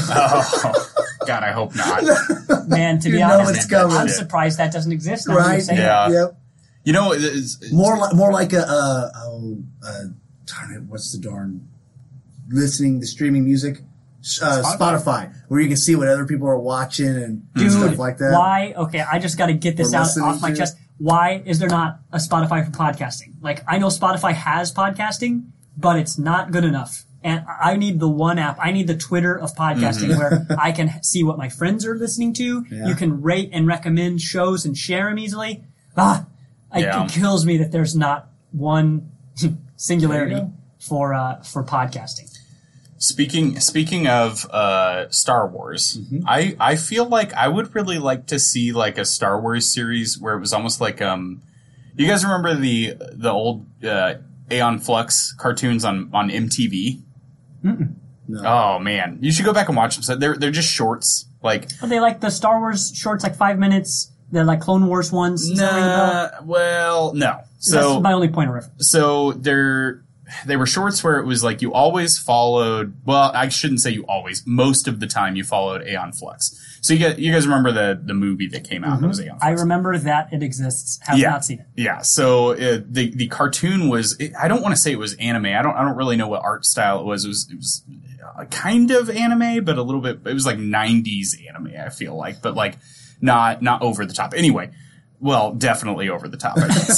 Oh, God, I hope not. man, to You be know honest, it's coming. I'm surprised that doesn't exist. Now that you Right? say Yeah. that. Yep. You know, it's, More like, more like a, uh, oh, uh, darn it, what's the darn, listening, the streaming music, uh, Spotify? Spotify, where you can see what other people are watching and Dude, stuff like that. why? Okay, I just got to get this Or out listening off my to. chest. Why is there not a Spotify for podcasting? Like, I know Spotify has podcasting, but it's not good enough. And I need the one app. I need the Twitter of podcasting where I can see what my friends are listening to. Yeah. You can rate and recommend shows and share them easily. Ah, it, Yeah. it kills me that there's not one singularity There you go. for uh, for podcasting. Speaking speaking of uh, Star Wars, I, I feel like I would really like to see like a Star Wars series where it was almost like um, you guys remember the the old uh, Aeon Flux cartoons on on M T V? Mm-mm. No. Oh man, you should go back and watch them. So they're they're just shorts. Like Are they like the Star Wars shorts, like five minutes? They're like Clone Wars ones? Does that ring a bell? nah, well, no. So That's my only point of reference. so they're they were shorts where it was like you always followed. Well, I shouldn't say you always. Most of the time, you followed Aeon Flux. So you guys, you guys remember the the movie that came out? That was Aeon Flux. I remember that it exists. Have Yeah. not seen it. Yeah, so uh, the the cartoon was. It, I don't want to say it was anime. I don't. I don't really know what art style it was. It was. It was uh, kind of anime, but a little bit. It was like nineties anime. I feel like, but like not not over the top. Anyway, well, definitely over the top. I should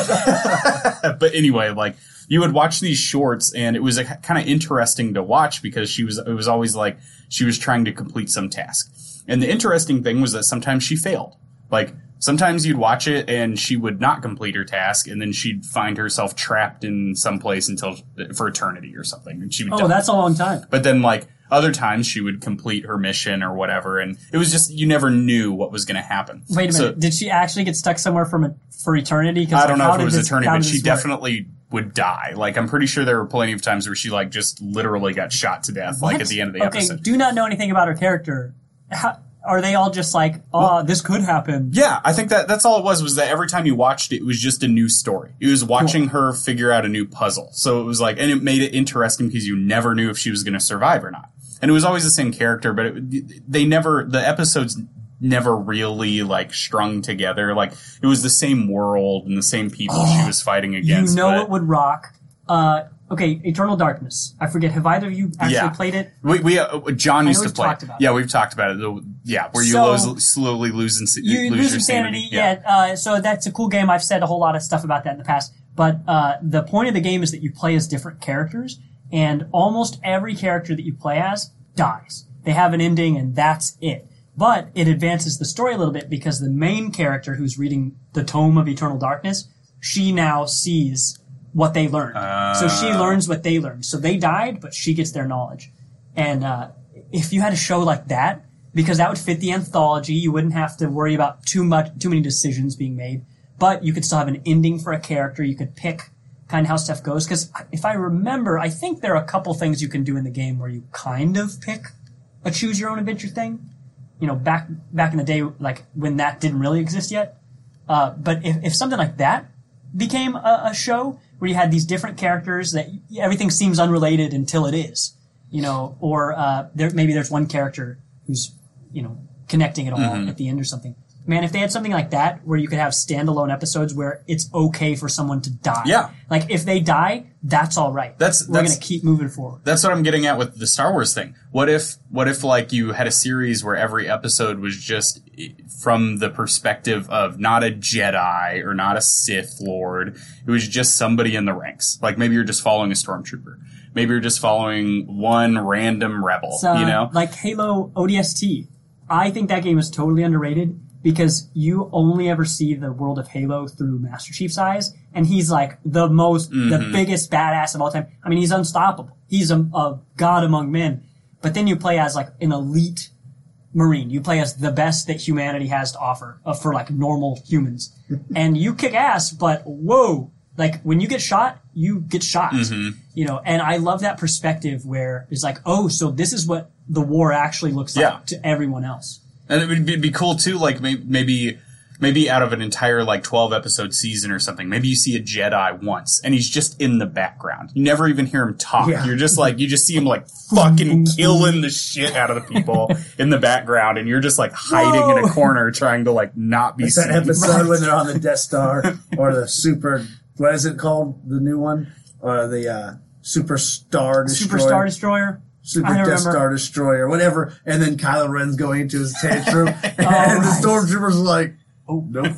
say. But anyway, like you would watch these shorts, and it was like, kind of interesting to watch because she was. It was always like she was trying to complete some task, and the interesting thing was that sometimes she failed. Like. Sometimes you'd watch it and she would not complete her task, and then she'd find herself trapped in some place until for eternity or something, and she would Oh, die. that's a long time. But then, like other times, she would complete her mission or whatever, and it was just you never knew what was going to happen. Wait a So, minute. Did she actually get stuck somewhere from a, for eternity? 'Cause, I like, don't know how if it did was this- eternity, how but did she this work? definitely would die. Like I'm pretty sure there were plenty of times where she like just literally got shot to death, like What? at the end of the okay, episode. do not know anything about her character. How, are they all just like, oh, this could happen? Yeah, I think that that's all it was, was that every time you watched it, it was just a new story. It was watching her figure out a new puzzle. So it was like, and it made it interesting because you never knew if she was going to survive or not. And it was always the same character, but it, they never, the episodes never really like strung together. Like it was the same world and the same people she was fighting against. You know but it would rock. Uh, okay, Eternal Darkness. I forget. Have either of you actually Yeah. played it? We, we uh, John I used know to we've play. talked it. about it. Yeah, we've talked about it. The- Yeah, where you So- lose, slowly lose, ins- You lose lose your insanity. Yeah. Uh, so that's a cool game. I've said a whole lot of stuff about that in the past. But uh, the point of the game is that you play as different characters, and almost every character that you play as dies. They have an ending, and that's it. But it advances the story a little bit because the main character who's reading the Tome of Eternal Darkness, she now sees what they learned. So she learns what they learned. So they died, but she gets their knowledge. And uh, if you had a show like that, because that would fit the anthology, you wouldn't have to worry about too much, too many decisions being made. But you could still have an ending for a character. You could pick kind of how stuff goes. Because if I remember, I think there are a couple things you can do in the game where you kind of pick a choose your own adventure thing. You know, back back in the day, like when that didn't really exist yet. Uh, but if, if something like that became a, a show where you had these different characters that everything seems unrelated until it is, you know, or uh, there maybe there's one character who's, you know, connecting it all Mm-hmm. at the end or something. Man, if they had something like that where you could have standalone episodes where it's okay for someone to die. Yeah. Like if they die, that's all right. That's- We're that's- going to keep moving forward. That's what I'm getting at with the Star Wars thing. What if, what if like you had a series where every episode was just from the perspective of not a Jedi or not a Sith Lord. It was just somebody in the ranks. Like maybe you're just following a stormtrooper. Maybe you're just following one random rebel, It's, uh, you know? like Halo O D S T. I think that game is totally underrated because you only ever see the world of Halo through Master Chief's eyes, and he's like the most, Mm-hmm. the biggest badass of all time. I mean, he's unstoppable. He's a, a god among men. But then you play as like an elite Marine. You play as the best that humanity has to offer uh, for like normal humans, and you kick ass. But whoa, like when you get shot, you get shot. Mm-hmm. You know, and I love that perspective where it's like, oh, so this is what the war actually looks like Yeah. to everyone else. And it would be, be cool too, like maybe, maybe, maybe out of an entire like twelve episode season or something, maybe you see a Jedi once and he's just in the background. You never even hear him talk. Yeah. You're just like, you just see him like fucking killing the shit out of the people in the background, and you're just like hiding in a Whoa. corner trying to like not be It's seen. that episode when they're on the Death Star or the Super. What is it called? The new one or the uh, Super Star Destroyer? Superstar Destroyer. Super I Death remember. Star Destroyer, whatever. And then Kylo Ren's going into his tantrum, and the right. stormtroopers are like, "Oh nope."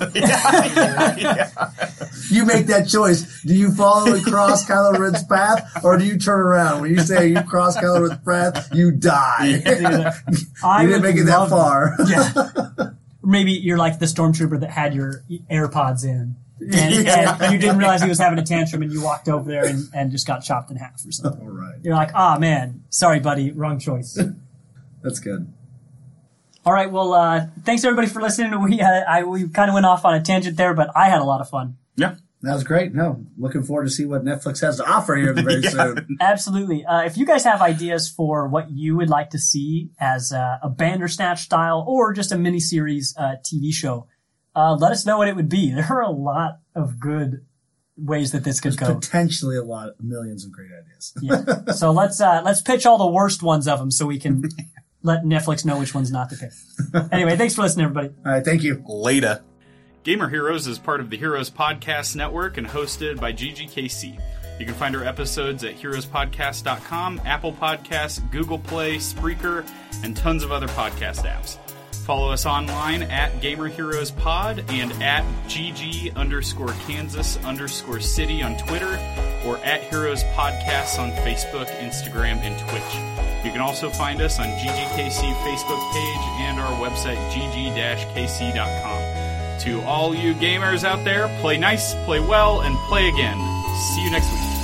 You make that choice. Do you follow and cross Kylo Ren's path, or do you turn around? When you say you cross Kylo Ren's path, you die. I You didn't would make it that love far. Yeah. Maybe you're like the stormtrooper that had your AirPods in. And, and you didn't realize he was having a tantrum, and you walked over there and, and just got chopped in half or something. All right, You're like, ah, man, sorry, buddy, wrong choice. that's good. All right, well, uh, thanks everybody for listening. We uh, I we kind of went off on a tangent there, but I had a lot of fun. Yeah. That was great. No, looking forward to see what Netflix has to offer here very yeah. soon. Absolutely. Uh, if you guys have ideas for what you would like to see as a, a Bandersnatch style or just a miniseries uh, T V show, uh, let us know what it would be. There are a lot of good ways that this could There's go. Potentially a lot, millions of great ideas. yeah. So let's uh, let's pitch all the worst ones of them so we can let Netflix know which ones not to pick. Anyway, thanks for listening, everybody. All right, thank you. Later. Gamer Heroes is part of the Heroes Podcast Network and hosted by G G K C. You can find our episodes at heroes podcast dot com, Apple Podcasts, Google Play, Spreaker, and tons of other podcast apps. Follow us online at Gamer Heroes Pod and at GG underscore Kansas underscore City on Twitter or at Heroes Podcasts on Facebook, Instagram, and Twitch. You can also find us on G G K C Facebook page and our website G G K C dot com. To all you gamers out there, play nice, play well, and play again. See you next week.